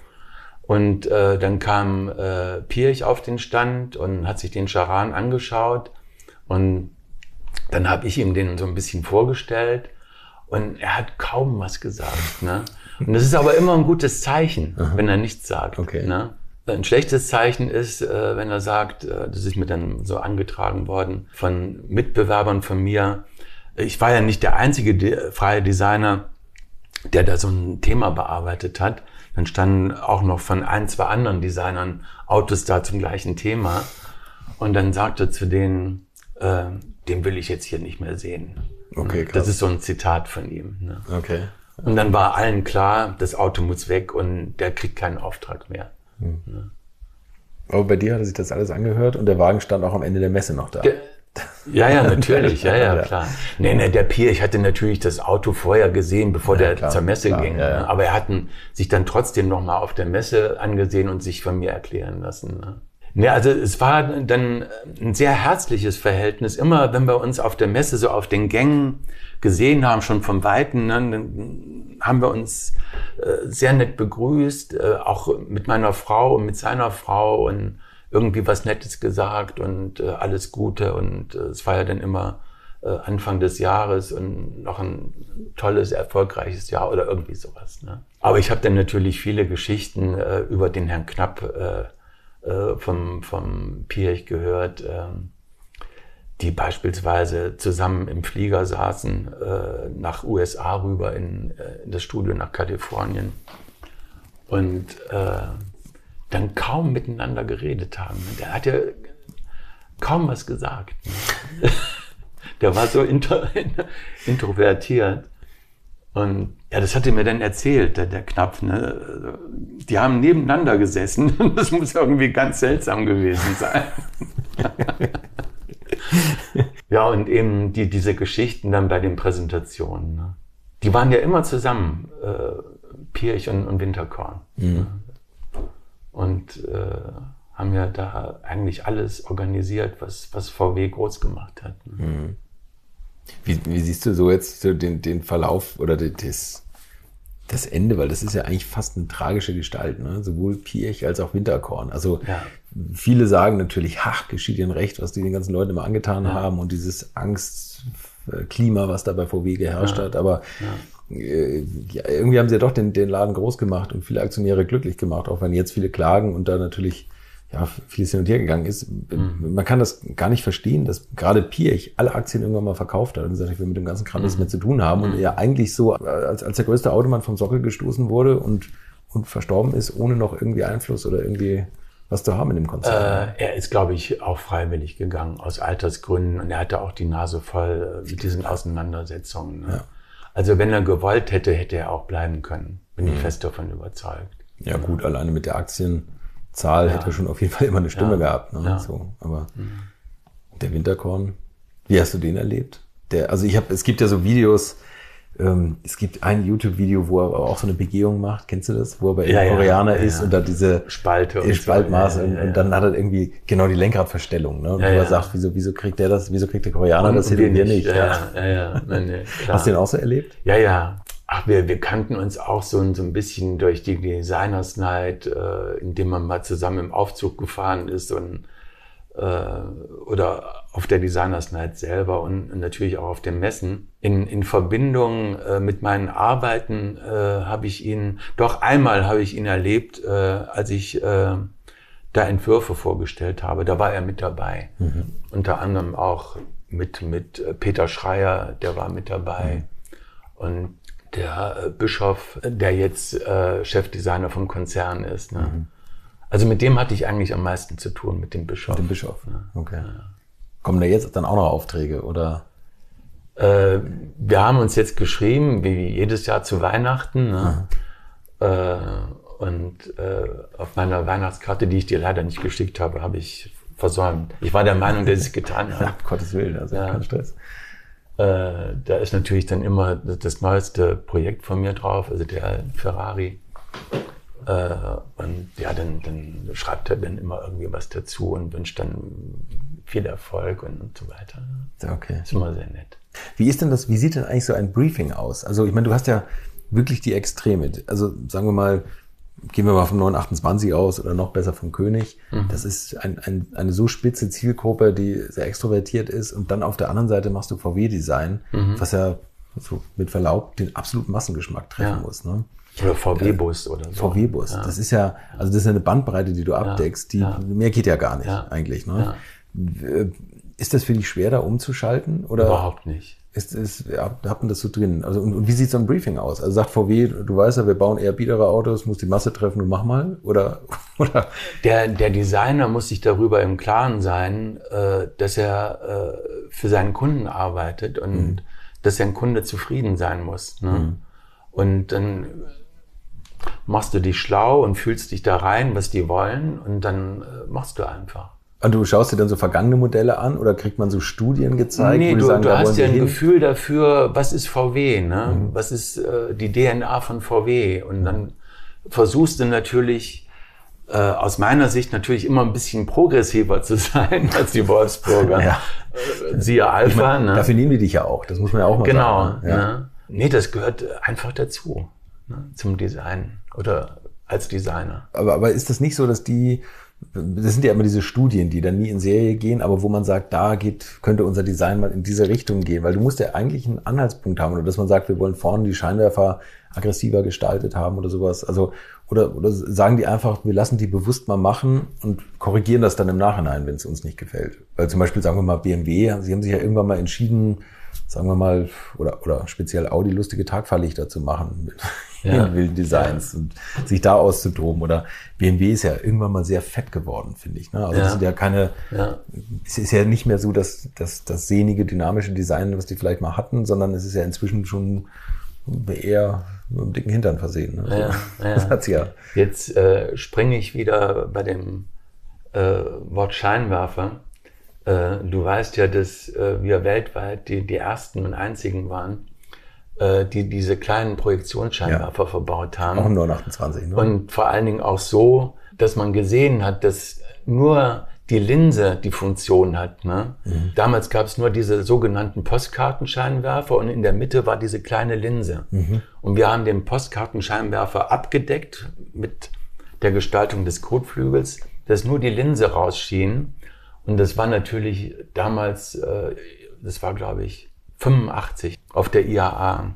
Und dann kam Piech auf den Stand und hat sich den Charan angeschaut. Und dann habe ich ihm den so ein bisschen vorgestellt. Und er hat kaum was gesagt. Ne? Und das ist aber immer ein gutes Zeichen, wenn er nichts sagt. Okay. Ne? Ein schlechtes Zeichen ist, wenn er sagt, das ist mir dann so angetragen worden von Mitbewerbern von mir. Ich war ja nicht der einzige freie Designer, der da so ein Thema bearbeitet hat. Dann standen auch noch von 1, 2 anderen Designern Autos da zum gleichen Thema. Und dann sagte er zu denen, den will ich jetzt hier nicht mehr sehen. Okay, krass. Das ist so ein Zitat von ihm. Ne? Okay. Und dann war allen klar, das Auto muss weg und der kriegt keinen Auftrag mehr. Ne? Aber bei dir hat er sich das alles angehört und der Wagen stand auch am Ende der Messe noch da. Ja, natürlich, klar. Nee, der Piech hatte natürlich das Auto vorher gesehen, bevor der zur Messe ging. Ja. Aber er hat sich dann trotzdem nochmal auf der Messe angesehen und sich von mir erklären lassen. Ne? Nee, also es war dann ein sehr herzliches Verhältnis. Immer, wenn wir uns auf der Messe so auf den Gängen gesehen haben, schon vom Weiten, ne, dann haben wir uns sehr nett begrüßt, auch mit meiner Frau und mit seiner Frau und irgendwie was Nettes gesagt und alles Gute. Und es war ja dann immer Anfang des Jahres und noch ein tolles, erfolgreiches Jahr oder irgendwie sowas. Ne? Aber ich habe dann natürlich viele Geschichten über den Herrn Knapp vom Piech gehört, die beispielsweise zusammen im Flieger saßen, nach USA rüber in das Studio nach Kalifornien und dann kaum miteinander geredet haben. Der hat ja kaum was gesagt. Ne? Der war so introvertiert. Und ja, das hat er mir dann erzählt, der Knapp. Ne? Die haben nebeneinander gesessen. Das muss irgendwie ganz seltsam gewesen sein. Ja, und eben diese Geschichten dann bei den Präsentationen. Ne? Die waren ja immer zusammen, Piech und Winterkorn. Mhm. Und haben ja da eigentlich alles organisiert, was VW groß gemacht hat. Ne? Mhm. Wie siehst du so jetzt den Verlauf oder das Ende, weil das ist ja eigentlich fast eine tragische Gestalt, ne? Sowohl Piech als auch Winterkorn. Also viele sagen natürlich, geschieht ihnen recht, was die den ganzen Leuten immer angetan haben und dieses Angstklima, was da bei VW geherrscht hat. Aber irgendwie haben sie ja doch den Laden groß gemacht und viele Aktionäre glücklich gemacht, auch wenn jetzt viele klagen und da natürlich vieles hin und her gegangen ist. Man kann das gar nicht verstehen, dass gerade Piech alle Aktien irgendwann mal verkauft hat und gesagt, ich will mit dem ganzen Kram nichts mehr zu tun haben und er eigentlich so, als der größte Automann vom Sockel gestoßen wurde und verstorben ist, ohne noch irgendwie Einfluss oder irgendwie was zu haben in dem Konzern. Er ist, glaube ich, auch freiwillig gegangen, aus Altersgründen und er hatte auch die Nase voll mit diesen Auseinandersetzungen. Ne? Ja. Also wenn er gewollt hätte, hätte er auch bleiben können. Bin ich fest davon überzeugt. Ja gut, alleine mit der Aktienzahl hätte er schon auf jeden Fall immer eine Stimme gehabt. Ne? So, aber der Winterkorn, wie hast du den erlebt? Es gibt ja so Videos, Es gibt ein YouTube-Video, wo er auch so eine Begehung macht. Kennst du das? Wo er bei Koreaner ist und da diese Spaltmaße und dann hat er irgendwie genau die Lenkradverstellung. Ne? Und wo er sagt, wieso kriegt der Koreaner das hin und wir nicht? Nee, hast du den auch so erlebt? Ja. Ach, wir kannten uns auch so ein bisschen durch die Designers Night, indem man mal zusammen im Aufzug gefahren ist oder auf der Designers Night selber und natürlich auch auf den Messen. In Verbindung mit meinen Arbeiten habe ich ihn erlebt, als ich da Entwürfe vorgestellt habe. Da war er mit dabei. Unter anderem auch mit Peter Schreier, der war mit dabei. Und der Bischof, der jetzt Chefdesigner vom Konzern ist. Ne? Also mit dem hatte ich eigentlich am meisten zu tun, mit dem Bischof. Mit dem Bischof, okay. Ja. Kommen da jetzt dann auch noch Aufträge, oder? Wir haben uns jetzt geschrieben, wie jedes Jahr zu Weihnachten. Ne? Und auf meiner Weihnachtskarte, die ich dir leider nicht geschickt habe, habe ich versäumt. Ich war der Meinung, dass ich es getan habe. Ja, Gottes Willen, also kein Stress. Da ist natürlich dann immer das neueste Projekt von mir drauf, also der Ferrari. Und ja, dann schreibt er dann immer irgendwie was dazu und wünscht dann viel Erfolg und so weiter. Okay. Ist immer sehr nett. Wie sieht denn eigentlich so ein Briefing aus? Also ich meine, du hast ja wirklich die Extreme. Also sagen wir mal, gehen wir mal vom 928 aus oder noch besser vom König. Das ist eine so spitze Zielgruppe, die sehr extrovertiert ist. Und dann auf der anderen Seite machst du VW-Design, was ja so mit Verlaub den absoluten Massengeschmack treffen muss. Ne? Oder VW-Bus oder so. VW-Bus. Ja. Das ist ja eine Bandbreite, die du abdeckst. Mehr geht ja gar nicht eigentlich. Ne? Ja. Ist das für dich schwer, da umzuschalten? Oder? Überhaupt nicht. Hat man das so drin? Also, und wie sieht so ein Briefing aus? Also sagt VW, du weißt ja, wir bauen eher biedere Autos, muss die Masse treffen und mach mal? Oder? Der Designer muss sich darüber im Klaren sein, dass er für seinen Kunden arbeitet und dass sein Kunde zufrieden sein muss. Ne? Und dann machst du dich schlau und fühlst dich da rein, was die wollen, und dann machst du einfach. Und du schaust dir dann so vergangene Modelle an oder kriegt man so Studien gezeigt? Nee, du hast ja ein Gefühl dafür, was ist VW, ne? Was ist die DNA von VW? Und dann versuchst du natürlich, aus meiner Sicht natürlich immer ein bisschen progressiver zu sein als die Wolfsburger. Ja. Siehe Alpha. Ich meine, ne? Dafür nehmen die dich ja auch, das muss man ja auch mal sagen. Genau. Ne? Nee, das gehört einfach dazu, ne? Zum Design oder als Designer. Aber ist das nicht so, dass das sind ja immer diese Studien, die dann nie in Serie gehen, aber wo man sagt, könnte unser Design mal in diese Richtung gehen, weil du musst ja eigentlich einen Anhaltspunkt haben, oder dass man sagt, wir wollen vorne die Scheinwerfer aggressiver gestaltet haben oder sowas. Also, oder sagen die einfach, wir lassen die bewusst mal machen und korrigieren das dann im Nachhinein, wenn es uns nicht gefällt. Weil zum Beispiel, sagen wir mal, BMW, sie haben sich ja irgendwann mal entschieden, sagen wir mal, oder speziell Audi, lustige Tagfahrlichter zu machen mit wilden Designs und sich da auszutoben. Oder BMW ist ja irgendwann mal sehr fett geworden, finde ich. Ne? Also das sind ja es ist ja nicht mehr so das sehnige, dynamische Design, was die vielleicht mal hatten, sondern es ist ja inzwischen schon eher mit einem dicken Hintern versehen. Ne? Das hat's ja. Jetzt springe ich wieder bei dem Wort Scheinwerfer. Du weißt ja, dass wir weltweit die ersten und einzigen waren, die diese kleinen Projektionsscheinwerfer verbaut haben. Auch im 928. Ne? Und vor allen Dingen auch so, dass man gesehen hat, dass nur die Linse die Funktion hat. Ne? Damals gab es nur diese sogenannten Postkartenscheinwerfer und in der Mitte war diese kleine Linse. Und wir haben den Postkartenscheinwerfer abgedeckt mit der Gestaltung des Kotflügels, dass nur die Linse rausschien. Und das war natürlich damals, das war glaube ich 85 auf der IAA.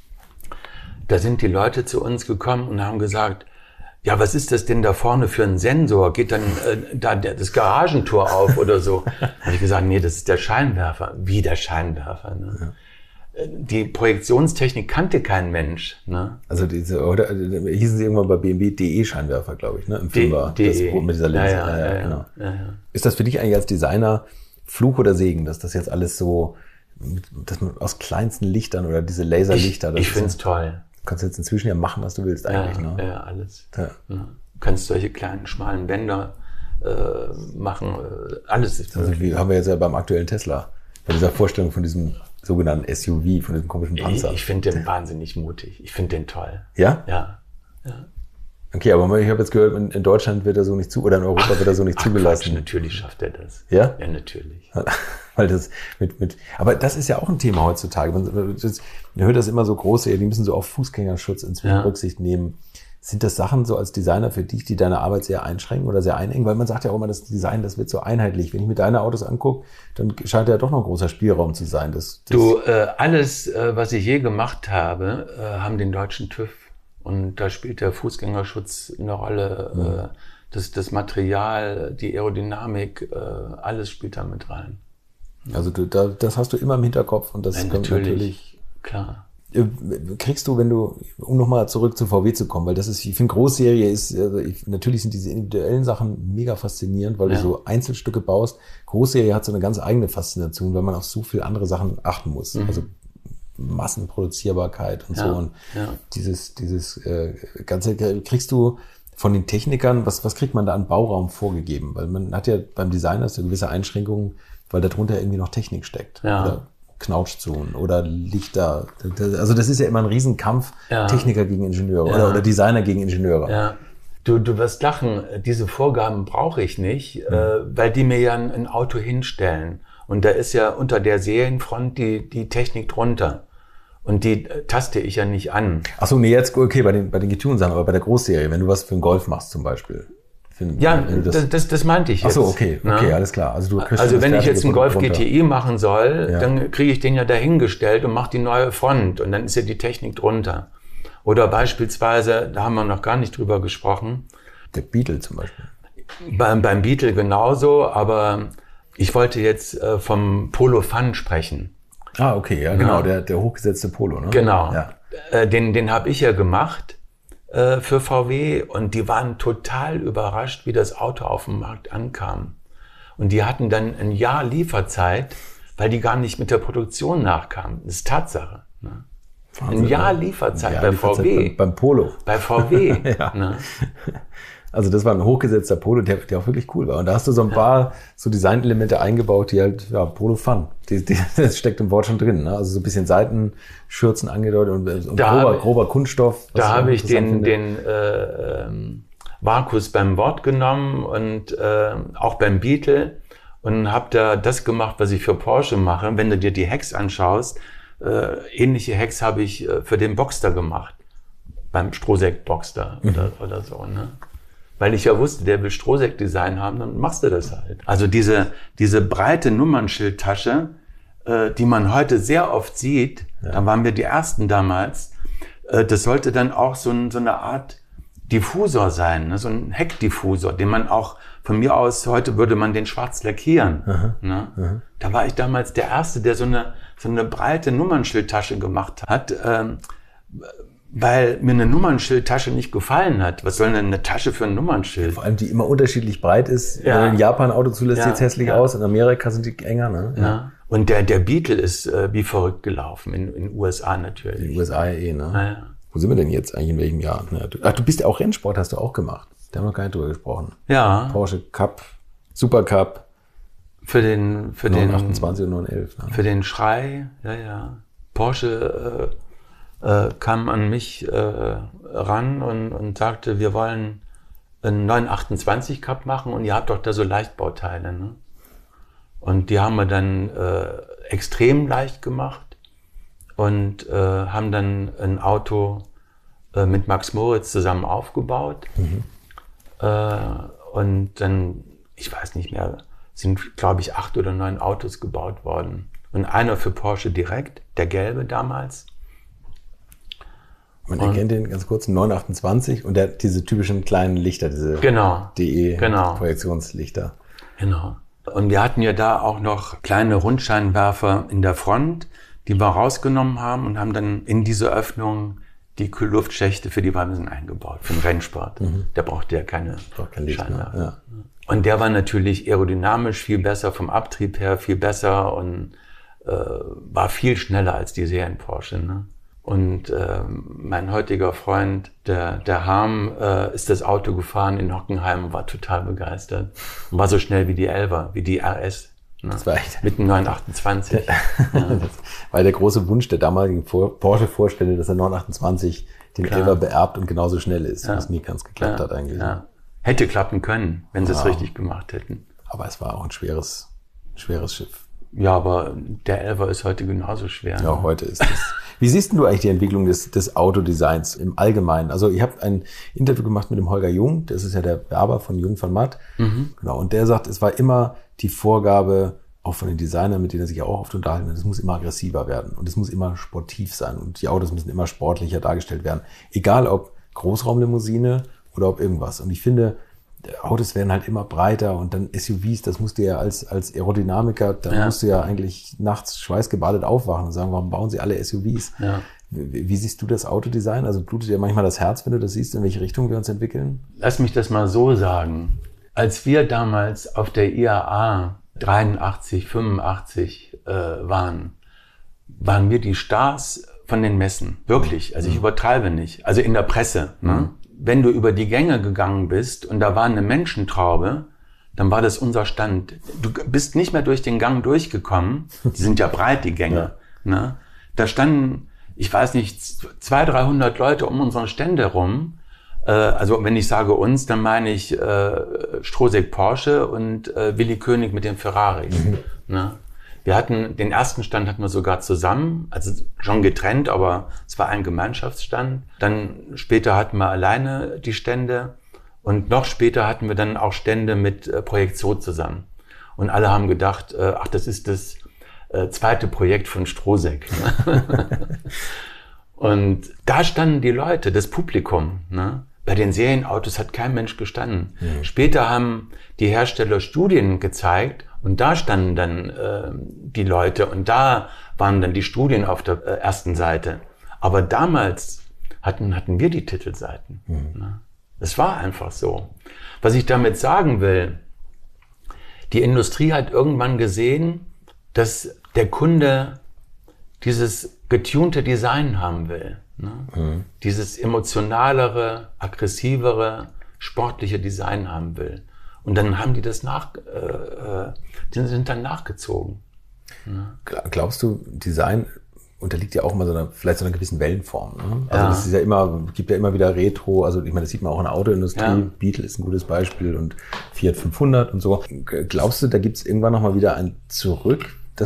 Da sind die Leute zu uns gekommen und haben gesagt, ja, was ist das denn da vorne für ein Sensor? Geht dann da das Garagentor auf oder so? Da habe ich gesagt, nee, das ist der Scheinwerfer. Wie der Scheinwerfer? Ne? Ja. Die Projektionstechnik kannte kein Mensch. Ne? Also hießen sie irgendwann bei BMW DE-Scheinwerfer, glaube ich, ne? Im Film war das mit dieser Linse. Genau. Ja. Ist das für dich eigentlich als Designer Fluch oder Segen, dass das jetzt alles so, dass man aus kleinsten Lichtern oder diese Laserlichter... Ich finde es toll. Du kannst jetzt inzwischen ja machen, was du willst eigentlich. Ne? Ja, alles. Ja. Ja. Du kannst solche kleinen, schmalen Bänder machen, alles ist also wie haben wir jetzt ja beim aktuellen Tesla, bei dieser Vorstellung von diesem sogenannten SUV, von diesem komischen Panzer. Ich finde den wahnsinnig mutig. Ich finde den toll. Ja? Ja. Okay, aber ich habe jetzt gehört, in Deutschland wird er so nicht oder in Europa wird er so nicht zugelassen. Quatsch, natürlich schafft er das. Ja? Ja, natürlich. Weil das aber das ist ja auch ein Thema heutzutage. Man hört das immer so große, die müssen so auf Fußgängerschutz inzwischen Rücksicht nehmen. Sind das Sachen so als Designer für dich, die deine Arbeit sehr einschränken oder sehr einengen? Weil man sagt ja auch immer, das Design, das wird so einheitlich. Wenn ich mir deine Autos angucke, dann scheint ja doch noch ein großer Spielraum zu sein. Alles, was ich je gemacht habe, haben den deutschen TÜV. Und da spielt der Fußgängerschutz eine Rolle. Das Material, die Aerodynamik, alles spielt da mit rein. Also das hast du immer im Hinterkopf und das kommt natürlich klar. Kriegst du, um nochmal zurück zu VW zu kommen, weil ich finde, Großserie natürlich sind diese individuellen Sachen mega faszinierend, weil du so Einzelstücke baust. Großserie hat so eine ganz eigene Faszination, weil man auf so viele andere Sachen achten muss. Also Massenproduzierbarkeit und so. Und dieses Ganze kriegst du von den Technikern, was kriegt man da an Bauraum vorgegeben? Weil man hat ja beim Designer so gewisse Einschränkungen, weil darunter irgendwie noch Technik steckt. Ja. Oder Knautschzonen oder Lichter. Also das ist ja immer ein Riesenkampf, Techniker gegen Ingenieure oder Designer gegen Ingenieure. Ja. Du wirst lachen, diese Vorgaben brauche ich nicht, weil die mir ja ein Auto hinstellen. Und da ist ja unter der Serienfront die Technik drunter. Und die taste ich ja nicht an. Ach so, nee, jetzt okay, bei den getunten Sachen, aber bei der Großserie, wenn du was für einen Golf machst zum Beispiel. Das meinte ich jetzt. Ach so, okay, alles klar. Also wenn ich jetzt einen Golf GTI machen soll, dann kriege ich den ja dahingestellt und mache die neue Front und dann ist ja die Technik drunter. Oder beispielsweise, da haben wir noch gar nicht drüber gesprochen. Der Beetle zum Beispiel. Beim Beetle genauso, aber ich wollte jetzt vom Polo Fun sprechen. Ah, okay, ja genau, der hochgesetzte Polo, ne? Genau, den habe ich ja gemacht für VW und die waren total überrascht, wie das Auto auf dem Markt ankam. Und die hatten dann ein Jahr Lieferzeit, weil die gar nicht mit der Produktion nachkamen. Das ist Tatsache. Ne? Wahnsinn, ein Jahr Lieferzeit bei VW. Beim Polo. Bei VW. Ne? Also das war ein hochgesetzter Polo, der auch wirklich cool war. Und da hast du so ein paar so Designelemente eingebaut, die halt, Polo Fun. Das steckt im Wort schon drin. Ne? Also so ein bisschen Seitenschürzen angedeutet und grober Kunststoff. Da habe ich den Markus beim Wort genommen und auch beim Beetle und habe da das gemacht, was ich für Porsche mache. Wenn du dir die Hecks anschaust, ähnliche Hecks habe ich für den Boxster gemacht. Beim Strohsäck Boxster oder so, ne? Weil ich ja wusste, der will Strohsäck-Design haben, dann machst du das halt. Also diese breite Nummernschildtasche, die man heute sehr oft sieht, da waren wir die Ersten damals, das sollte dann auch so eine Art Diffusor sein, ne? So ein Heckdiffusor, den man auch von mir aus, heute würde man den schwarz lackieren. Ne? Da war ich damals der Erste, der so eine breite Nummernschildtasche gemacht hat, weil mir eine Nummernschildtasche nicht gefallen hat. Was soll denn eine Tasche für ein Nummernschild? Vor allem, die immer unterschiedlich breit ist. In Japan Auto zulässt, sieht hässlich aus. In Amerika sind die enger. Ne? Ja. Und der Beetle ist wie verrückt gelaufen. In den USA natürlich. In den USA ne? Ja. Wo sind wir denn jetzt eigentlich, in welchem Jahr? Du bist ja auch Rennsport, hast du auch gemacht. Da haben wir gar nicht drüber gesprochen. Ja. Porsche Cup, Super Cup. Für den 928 und 911. Ne? Für den Schrei, Porsche kam an mich ran und sagte, wir wollen einen 928 Cup machen und ihr habt doch da so Leichtbauteile. Ne? Und die haben wir dann extrem leicht gemacht und haben dann ein Auto mit Max Moritz zusammen aufgebaut. Und dann, ich weiß nicht mehr, sind, glaube ich, 8 oder 9 Autos gebaut worden. Und einer für Porsche direkt, der gelbe damals. Man erkennt den ganz kurz, 928 und der hat diese typischen kleinen Lichter, diese DE-Projektionslichter. Genau. Und wir hatten ja da auch noch kleine Rundscheinwerfer in der Front, die wir rausgenommen haben und haben dann in diese Öffnung die Kühlluftschächte für die Bremsen eingebaut, für den Rennsport. Der brauchte ja keine Scheinwerfer. Ja. Und der war natürlich aerodynamisch viel besser, vom Abtrieb her viel besser und war viel schneller als die Serien-Porsche. Ne? Und mein heutiger Freund, der Harm, ist das Auto gefahren in Hockenheim und war total begeistert. Und war so schnell wie die 11er, wie die RS. Ne? Das war echt mit dem 928. Das war der große Wunsch der damaligen Porsche-Vorstände, dass der 928 den Elfer beerbt und genauso schnell ist, was nie ganz geklappt hat eigentlich. Ja. Hätte klappen können, wenn sie es richtig gemacht hätten. Aber es war auch ein schweres Schiff. Ja, aber der Elfer ist heute genauso schwer. Ja, ne? Heute ist es. Wie siehst du eigentlich die Entwicklung des Autodesigns im Allgemeinen? Also ich habe ein Interview gemacht mit dem Holger Jung, das ist ja der Bewerber von Jung von Matt. Genau, und der sagt, es war immer die Vorgabe, auch von den Designern, mit denen er sich ja auch oft unterhalten hat, es muss immer aggressiver werden und es muss immer sportiv sein und die Autos müssen immer sportlicher dargestellt werden. Egal ob Großraumlimousine oder ob irgendwas. Und ich finde, Autos werden halt immer breiter und dann SUVs, das musst du ja als Aerodynamiker, da musst du ja eigentlich nachts schweißgebadet aufwachen und sagen, warum bauen sie alle SUVs? Ja. Wie siehst du das Autodesign? Also blutet dir manchmal das Herz, wenn du das siehst, in welche Richtung wir uns entwickeln? Lass mich das mal so sagen. Als wir damals auf der IAA 83, 85 waren wir die Stars von den Messen. Wirklich. Also ich übertreibe nicht. Also in der Presse. Ne? Wenn du über die Gänge gegangen bist und da war eine Menschentraube, dann war das unser Stand. Du bist nicht mehr durch den Gang durchgekommen. Die sind ja breit, die Gänge. Ja. Ne? Da standen, ich weiß nicht, 200, 300 Leute um unseren Stände rum. Also wenn ich sage uns, dann meine ich Strohsek Porsche und Willi König mit den Ferraris. Ne? Wir hatten, den ersten Stand hatten wir sogar zusammen, also schon getrennt, aber es war ein Gemeinschaftsstand. Dann später hatten wir alleine die Stände und noch später hatten wir dann auch Stände mit Projektion zusammen. Und alle haben gedacht, ach, das ist das zweite Projekt von Strohsek. Und da standen die Leute, das Publikum. Ne? Bei den Serienautos hat kein Mensch gestanden. Später haben die Hersteller Studien gezeigt, und da standen dann die Leute und da waren dann die Studien auf der ersten Seite. Aber damals hatten wir die Titelseiten. Ne? Das war einfach so. Was ich damit sagen will, die Industrie hat irgendwann gesehen, dass der Kunde dieses getunte Design haben will. Ne? Dieses emotionalere, aggressivere, sportliche Design haben will. Und dann haben die das sind dann nachgezogen. Ja. Glaubst du, Design unterliegt ja auch immer vielleicht so einer gewissen Wellenform? Ne? Also das ist gibt ja immer wieder Retro, also ich meine, das sieht man auch in der Autoindustrie. Ja. Beetle ist ein gutes Beispiel und Fiat 500 und so. Glaubst du, da gibt es irgendwann nochmal wieder ein Zurück,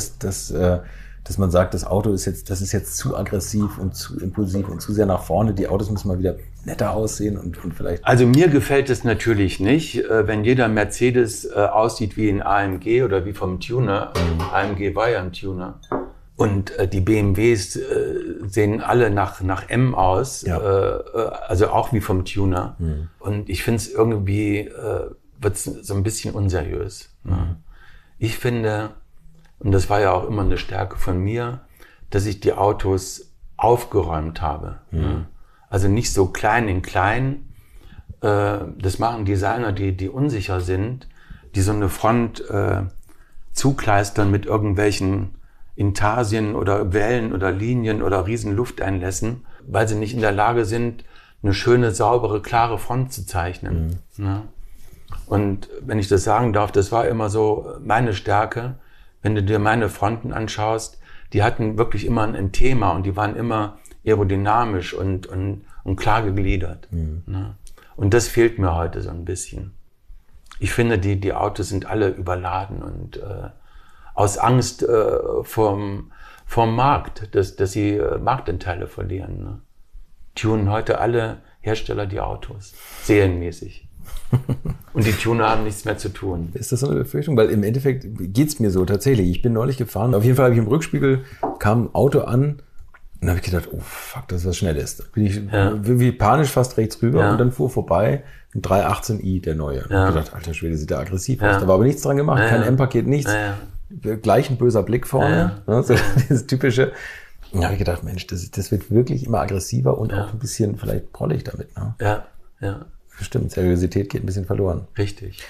dass man sagt, das Auto ist jetzt zu aggressiv und zu impulsiv und zu sehr nach vorne. Die Autos müssen mal wieder netter aussehen und vielleicht. Also mir gefällt es natürlich nicht, wenn jeder Mercedes aussieht wie ein AMG oder wie vom Tuner. AMG war ja ein Tuner. Und die BMWs sehen alle nach M aus, also auch wie vom Tuner. Und ich finde es irgendwie, wird es so ein bisschen unseriös. Ich finde, und das war ja auch immer eine Stärke von mir, dass ich die Autos aufgeräumt habe. Also nicht so klein in klein. Das machen Designer, die unsicher sind, die so eine Front zukleistern mit irgendwelchen Intarsien oder Wellen oder Linien oder riesen Lufteinlässen, weil sie nicht in der Lage sind, eine schöne, saubere, klare Front zu zeichnen. Ne? Und wenn ich das sagen darf, das war immer so meine Stärke. Wenn du dir meine Fronten anschaust, die hatten wirklich immer ein Thema und die waren immer aerodynamisch und klar gegliedert. Ne? Und das fehlt mir heute so ein bisschen. Ich finde, die Autos sind alle überladen und aus Angst vom Markt, dass sie Marktanteile verlieren. Ne? Tunen heute alle Hersteller die Autos, serienmäßig. Und die Tuner haben nichts mehr zu tun. Ist das so eine Befürchtung? Weil im Endeffekt geht's mir so tatsächlich. Ich bin neulich gefahren. Auf jeden Fall habe ich im Rückspiegel, kam ein Auto an und habe ich gedacht, oh fuck, das ist was Schnelles. Da bin ich wie panisch fast rechts rüber und dann fuhr vorbei ein 318i, der neue. Und habe gedacht, alter Schwede, sieht der aggressiv aus. Da war aber nichts dran gemacht, kein M-Paket, nichts. Gleich ein böser Blick vorne, ne? So dieses typische. Und da habe ich gedacht, Mensch, das wird wirklich immer aggressiver und auch ein bisschen vielleicht prollig damit. Ne? Ja. Stimmt, Seriosität geht ein bisschen verloren. Richtig.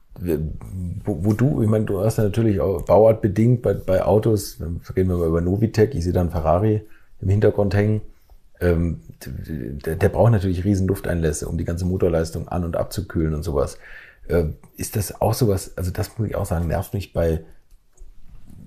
Wo du, ich meine, du hast ja natürlich auch bauartbedingt bei Autos, reden wir mal über Novitec, ich sehe da einen Ferrari im Hintergrund hängen, der braucht natürlich riesen Lufteinlässe, um die ganze Motorleistung an- und abzukühlen und sowas. Ist das auch sowas, also das muss ich auch sagen, nervt mich bei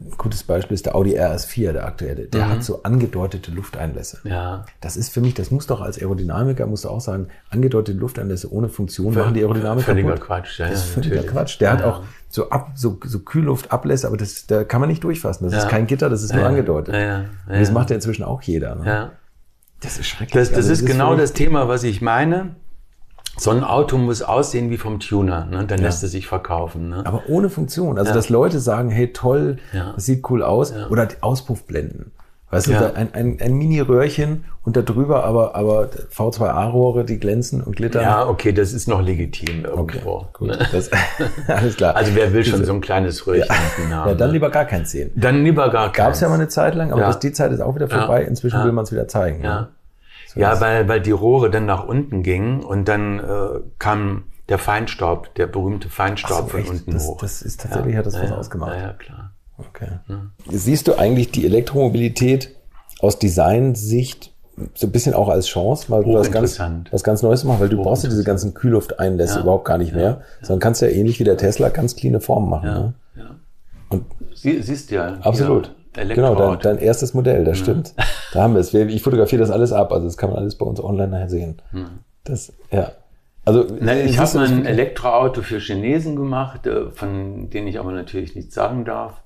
Ein gutes Beispiel ist der Audi RS4, der aktuelle. Der hat so angedeutete Lufteinlässe. Ja. Das ist für mich, das muss doch als Aerodynamiker, musst du auch sagen, angedeutete Lufteinlässe ohne Funktion machen die Aerodynamik völliger kaputt. Quatsch. Ja, das ist völliger Quatsch. Der hat auch so Kühlluftablässe, aber da kann man nicht durchfassen. Das ist kein Gitter, das ist nur angedeutet. Und das macht ja inzwischen auch jeder. Ne? Ja. Das ist schrecklich. Das ist genau das Thema, was ich meine. So ein Auto muss aussehen wie vom Tuner, ne? Dann lässt es sich verkaufen. Ne? Aber ohne Funktion. Also, dass Leute sagen, hey, toll, das sieht cool aus. Ja. Oder die Auspuffblenden. Weißt du, ein Mini-Röhrchen und da drüber aber V2A-Rohre, die glänzen und glittern. Ja, okay, das ist noch legitim irgendwo. Okay, gut. Das, alles klar. Also wer will schon so ein kleines Röhrchen haben? Ja, dann lieber gar keins sehen. Dann lieber gar keins. Gab's ja mal eine Zeit lang, aber die Zeit ist auch wieder vorbei. Inzwischen will man es wieder zeigen. Ja. Ja, weil die Rohre dann nach unten gingen und dann kam der Feinstaub, der berühmte Feinstaub von unten hoch. Das ist tatsächlich, hat das was ausgemacht. Ja, klar. Okay. Ja. Siehst du eigentlich die Elektromobilität aus Designsicht so ein bisschen auch als Chance, mal was ganz Neues zu machen, weil du brauchst ja diese ganzen Kühllufteinlässe überhaupt gar nicht mehr, sondern kannst ja ähnlich wie der Tesla ganz cleane Formen machen. Ja, ne? ja. Und siehst du ja. Absolut. Genau, dein erstes Modell, das stimmt. Da haben wir es. Ich fotografiere das alles ab, also das kann man alles bei uns online nachher sehen. Das, ja. Also, ich habe mal ein Elektroauto für Chinesen gemacht, von denen ich aber natürlich nichts sagen darf.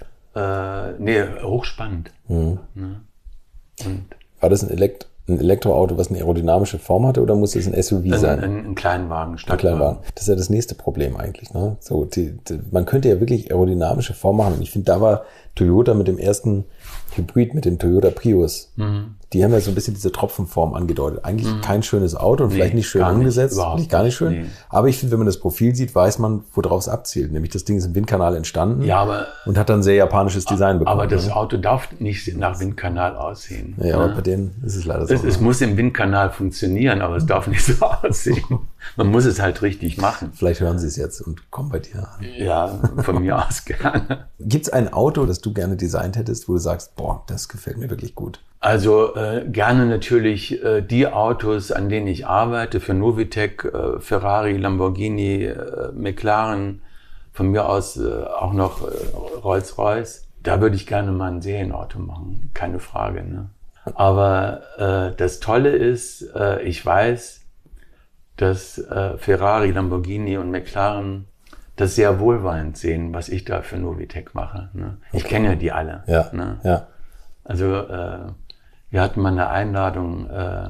Hochspannend. Ne? Und war das ein Elektroauto, was eine aerodynamische Form hatte, oder muss es ein SUV sein? Ein Kleinwagen, Ein Kleinwagen. Das ist ja das nächste Problem eigentlich. Ne? So, man könnte ja wirklich aerodynamische Form machen. Und ich finde, da war Toyota mit dem ersten Hybrid, mit dem Toyota Prius. Die haben ja so ein bisschen diese Tropfenform angedeutet. Eigentlich kein schönes Auto und vielleicht nicht schön umgesetzt. Gar nicht schön. Nee. Aber ich finde, wenn man das Profil sieht, weiß man, worauf es abzielt. Nämlich das Ding ist im Windkanal entstanden und hat dann sehr japanisches Design bekommen. Aber das Auto darf nicht nach Windkanal aussehen. Ja, aber bei denen ist es leider so. Es muss im Windkanal funktionieren, aber es darf nicht so aussehen. Man muss es halt richtig machen. Vielleicht hören sie es jetzt und kommen bei dir an. Ja, von mir aus gerne. Gibt es ein Auto, das du gerne designt hättest, wo du sagst, boah, das gefällt mir wirklich gut? Also gerne natürlich die Autos, an denen ich arbeite, für Novitec, Ferrari, Lamborghini, McLaren, von mir aus auch noch Rolls-Royce. Da würde ich gerne mal ein Serienauto machen, keine Frage. Ne? Aber das Tolle ist, ich weiß, dass Ferrari, Lamborghini und McLaren das sehr wohlwollend sehen, was ich da für Novitec mache. Ne? Ich kenne ja die alle. Ja, ne? Ja. Also wir hatten mal eine Einladung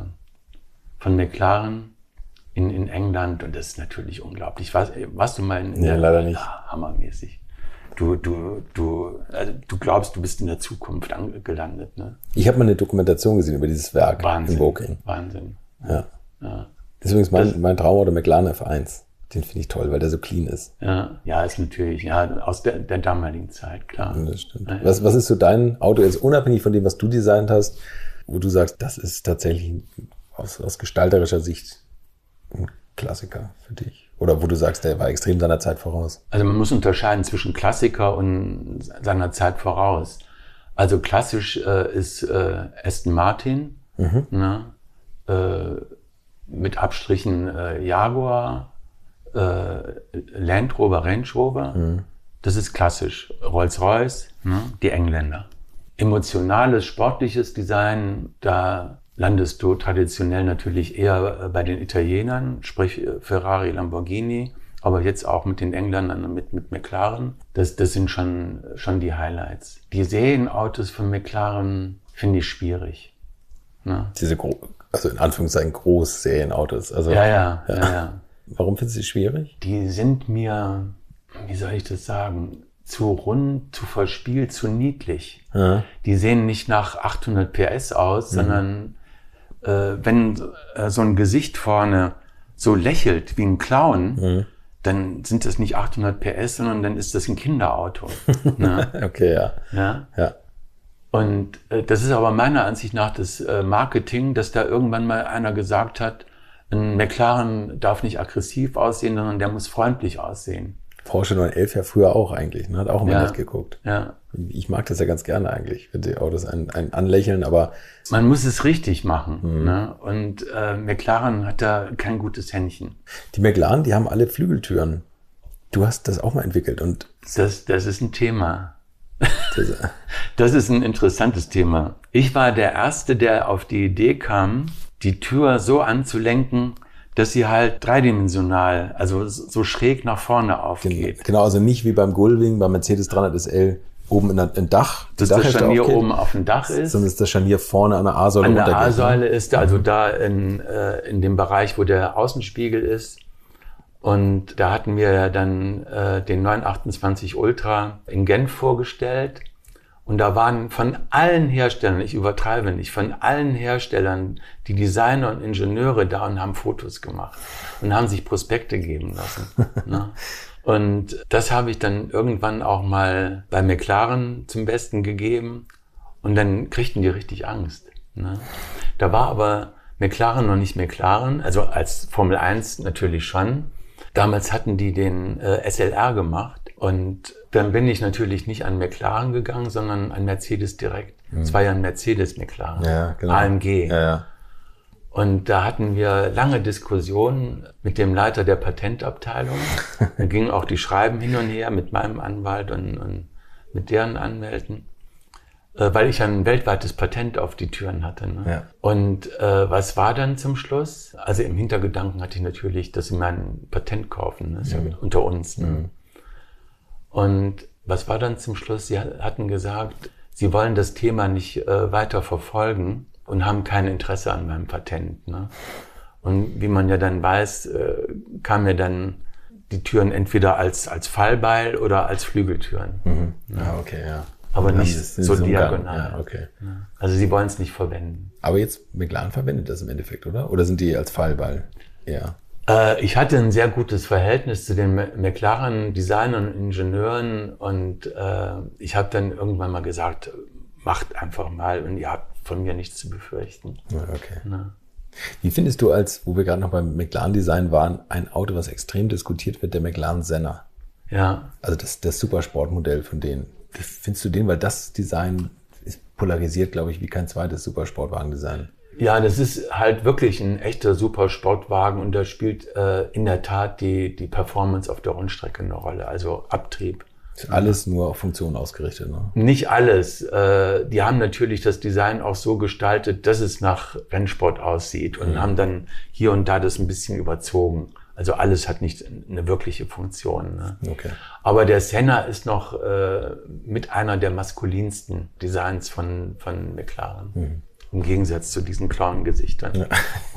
von McLaren in England und das ist natürlich unglaublich. Warst du mal in ja, leider nicht. Ja, hammermäßig. Du glaubst, du bist in der Zukunft gelandet. Ne? Ich habe mal eine Dokumentation gesehen über dieses Werk in Woking. Wahnsinn. Ja. Das ist übrigens mein Traumauto, McLaren F1. Den finde ich toll, weil der so clean ist. Ja, ist natürlich, aus der damaligen Zeit, klar. Ja, das stimmt. Ja. Was ist so dein Auto jetzt unabhängig von dem, was du designt hast, wo du sagst, das ist tatsächlich aus gestalterischer Sicht ein Klassiker für dich? Oder wo du sagst, der war extrem seiner Zeit voraus? Also man muss unterscheiden zwischen Klassiker und seiner Zeit voraus. Also klassisch ist Aston Martin, ne? Mit Abstrichen Jaguar, Land Rover, Range Rover. Das ist klassisch. Rolls-Royce, ne? Die Engländer. Emotionales, sportliches Design, da landest du traditionell natürlich eher bei den Italienern, sprich Ferrari, Lamborghini, aber jetzt auch mit den Engländern, mit McLaren. Das sind schon die Highlights. Die Serienautos von McLaren finde ich schwierig. Ne? Diese also in Anführungszeichen Großserienautos. Also, Ja. Warum findest du sie schwierig? Die sind mir, wie soll ich das sagen, zu rund, zu verspielt, zu niedlich. Ja. Die sehen nicht nach 800 PS aus, sondern wenn so ein Gesicht vorne so lächelt wie ein Clown, dann sind das nicht 800 PS, sondern dann ist das ein Kinderauto. Ne? Okay, ja. Und das ist aber meiner Ansicht nach das Marketing, dass da irgendwann mal einer gesagt hat, ein McLaren darf nicht aggressiv aussehen, sondern der muss freundlich aussehen. Porsche 911 ja früher auch eigentlich, ne? Hat auch immer nett geguckt. Ja. Ich mag das ja ganz gerne eigentlich, wenn die Autos ein anlächeln, aber... Man muss es richtig machen. Ne? Und McLaren hat da kein gutes Händchen. Die McLaren, die haben alle Flügeltüren. Du hast das auch mal entwickelt und... Das ist ein Thema. Das ist ein interessantes Thema. Ich war der Erste, der auf die Idee kam, die Tür so anzulenken, dass sie halt dreidimensional, also so schräg nach vorne aufgeht. Genau, also nicht wie beim Gullwing, beim Mercedes 300 SL oben ein Dach. Dass das Scharnier oben auf dem Dach ist. Sondern dass das Scharnier vorne an der A-Säule runtergeht. An der A-Säule ist, also da in dem Bereich, wo der Außenspiegel ist. Und da hatten wir ja dann den 928 Ultra in Genf vorgestellt. Und da waren von allen Herstellern, ich übertreibe nicht, von allen Herstellern die Designer und Ingenieure da und haben Fotos gemacht und haben sich Prospekte geben lassen. Ne? Und das habe ich dann irgendwann auch mal bei McLaren zum Besten gegeben. Und dann kriegten die richtig Angst. Ne? Da war aber McLaren noch nicht McLaren, also als Formel 1 natürlich schon. Damals hatten die den SLR gemacht und dann bin ich natürlich nicht an McLaren gegangen, sondern an Mercedes direkt. Es war ja ein Mercedes-McLaren, ja, genau. AMG. Ja, ja. Und da hatten wir lange Diskussionen mit dem Leiter der Patentabteilung. Da gingen auch die Schreiben hin und her mit meinem Anwalt und mit deren Anwälten, weil ich ein weltweites Patent auf die Türen hatte. Ne? Ja. Und was war dann zum Schluss? Also im Hintergedanken hatte ich natürlich, dass sie mein Patent kaufen, ne? Das ist ja unter uns. Ne? Und was war dann zum Schluss? Sie hatten gesagt, sie wollen das Thema nicht weiter verfolgen und haben kein Interesse an meinem Patent. Ne? Und wie man ja dann weiß, kamen mir dann die Türen entweder als Fallbeil oder als Flügeltüren. Mhm. Ja, okay, ja. Aber nicht so diagonal. Ja, okay. Also sie wollen es nicht verwenden. Aber jetzt McLaren verwendet das im Endeffekt, oder? Oder sind die als Fallbeil? Ja. Ich hatte ein sehr gutes Verhältnis zu den McLaren-Designern und Ingenieuren und ich habe dann irgendwann mal gesagt, macht einfach mal und ihr habt von mir nichts zu befürchten. Ja, okay. Na. Wie findest du, wo wir gerade noch beim McLaren-Design waren, ein Auto, was extrem diskutiert wird, der McLaren Senna? Ja. Also das Supersportmodell von denen. Wie findest du den? Weil das Design ist polarisiert, glaube ich, wie kein zweites Supersportwagen-Design. Ja, das ist halt wirklich ein echter Supersportwagen und da spielt in der Tat die Performance auf der Rundstrecke eine Rolle, also Abtrieb. Ist alles nur auf Funktion ausgerichtet, ne? Nicht alles. Die haben natürlich das Design auch so gestaltet, dass es nach Rennsport aussieht und haben dann hier und da das ein bisschen überzogen. Also alles hat nicht eine wirkliche Funktion. Ne? Okay. Aber der Senna ist noch mit einer der maskulinsten Designs von McLaren. Im Gegensatz zu diesen Clown-Gesichtern. Ja.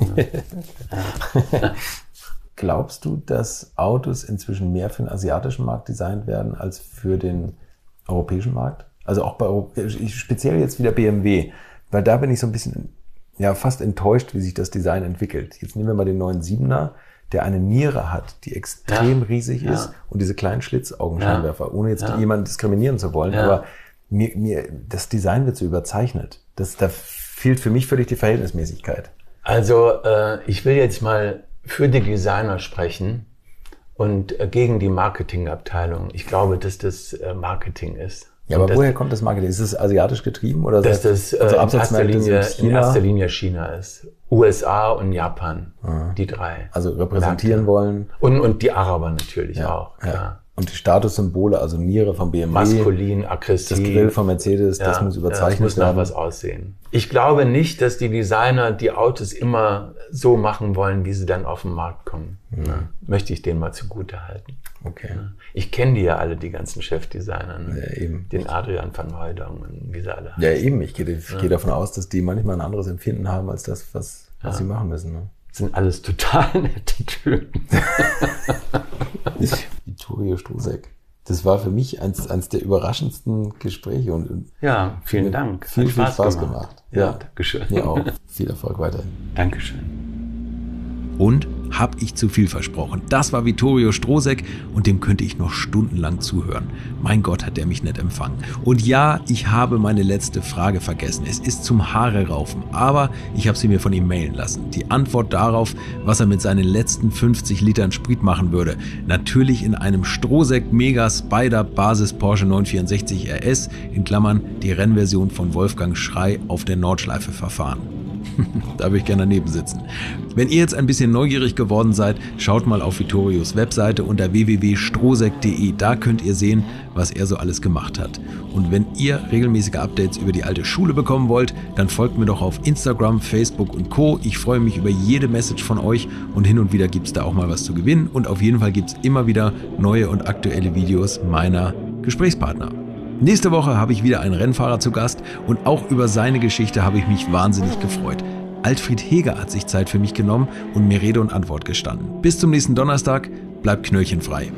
Ja. Glaubst du, dass Autos inzwischen mehr für den asiatischen Markt designt werden als für den europäischen Markt? Also auch speziell jetzt wieder BMW, weil da bin ich so ein bisschen fast enttäuscht, wie sich das Design entwickelt. Jetzt nehmen wir mal den neuen 7er, der eine Niere hat, die extrem riesig ist und diese kleinen Schlitzaugenscheinwerfer, ohne jetzt jemanden diskriminieren zu wollen, aber mir das Design wird so überzeichnet. Da fehlt für mich völlig die Verhältnismäßigkeit. Also ich will jetzt mal für die Designer sprechen und gegen die Marketingabteilung. Ich glaube, dass das Marketing ist. Ja, aber woher kommt das Marketing? Ist es asiatisch getrieben oder dass das in erster Linie China ist? USA und Japan, die drei. Also repräsentieren wollen. Und die Araber natürlich auch. Klar. Ja. Und die Statussymbole, also Niere vom BMW. Maskulin, aggressiv. Das Grill von Mercedes, das muss überzeichnet werden. Das muss nach was aussehen. Ich glaube nicht, dass die Designer die Autos immer so machen wollen, wie sie dann auf den Markt kommen. Ja. Möchte ich denen mal zugute halten. Okay. Ja. Ich kenne die ja alle, die ganzen Chefdesigner. Ne? Ja, eben. Den Adrian van Hooydonk und wie sie alle heißen. Ja, eben. Ich gehe davon aus, dass die manchmal ein anderes Empfinden haben, als das, was sie machen müssen. Ne? Das sind alles total nette Typen. Vittorio Strohsack. Das war für mich eins der überraschendsten Gespräche. Und ja, vielen Dank. Viel Spaß gemacht. Ja, Dankeschön. Mir auch. Viel Erfolg weiterhin. Dankeschön. Und habe ich zu viel versprochen? Das war Vittorio Strohsack und dem könnte ich noch stundenlang zuhören. Mein Gott, hat der mich nicht empfangen. Und ja, ich habe meine letzte Frage vergessen. Es ist zum Haare raufen, aber ich habe sie mir von ihm mailen lassen. Die Antwort darauf, was er mit seinen letzten 50 Litern Sprit machen würde. Natürlich in einem Strohsack Mega Spider Basis Porsche 964 RS, in Klammern die Rennversion von Wolfgang Schrey auf der Nordschleife verfahren. Da würde ich gerne daneben sitzen. Wenn ihr jetzt ein bisschen neugierig geworden seid, schaut mal auf Vittorios Webseite unter www.strosek.de. Da könnt ihr sehen, was er so alles gemacht hat. Und wenn ihr regelmäßige Updates über die alte Schule bekommen wollt, dann folgt mir doch auf Instagram, Facebook und Co. Ich freue mich über jede Message von euch und hin und wieder gibt es da auch mal was zu gewinnen. Und auf jeden Fall gibt es immer wieder neue und aktuelle Videos meiner Gesprächspartner. Nächste Woche habe ich wieder einen Rennfahrer zu Gast und auch über seine Geschichte habe ich mich wahnsinnig gefreut. Alfred Heger hat sich Zeit für mich genommen und mir Rede und Antwort gestanden. Bis zum nächsten Donnerstag, bleibt knöllchenfrei.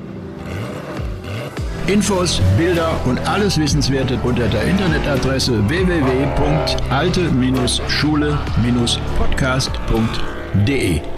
Infos, Bilder und alles Wissenswerte unter der Internetadresse www.alte-schule-podcast.de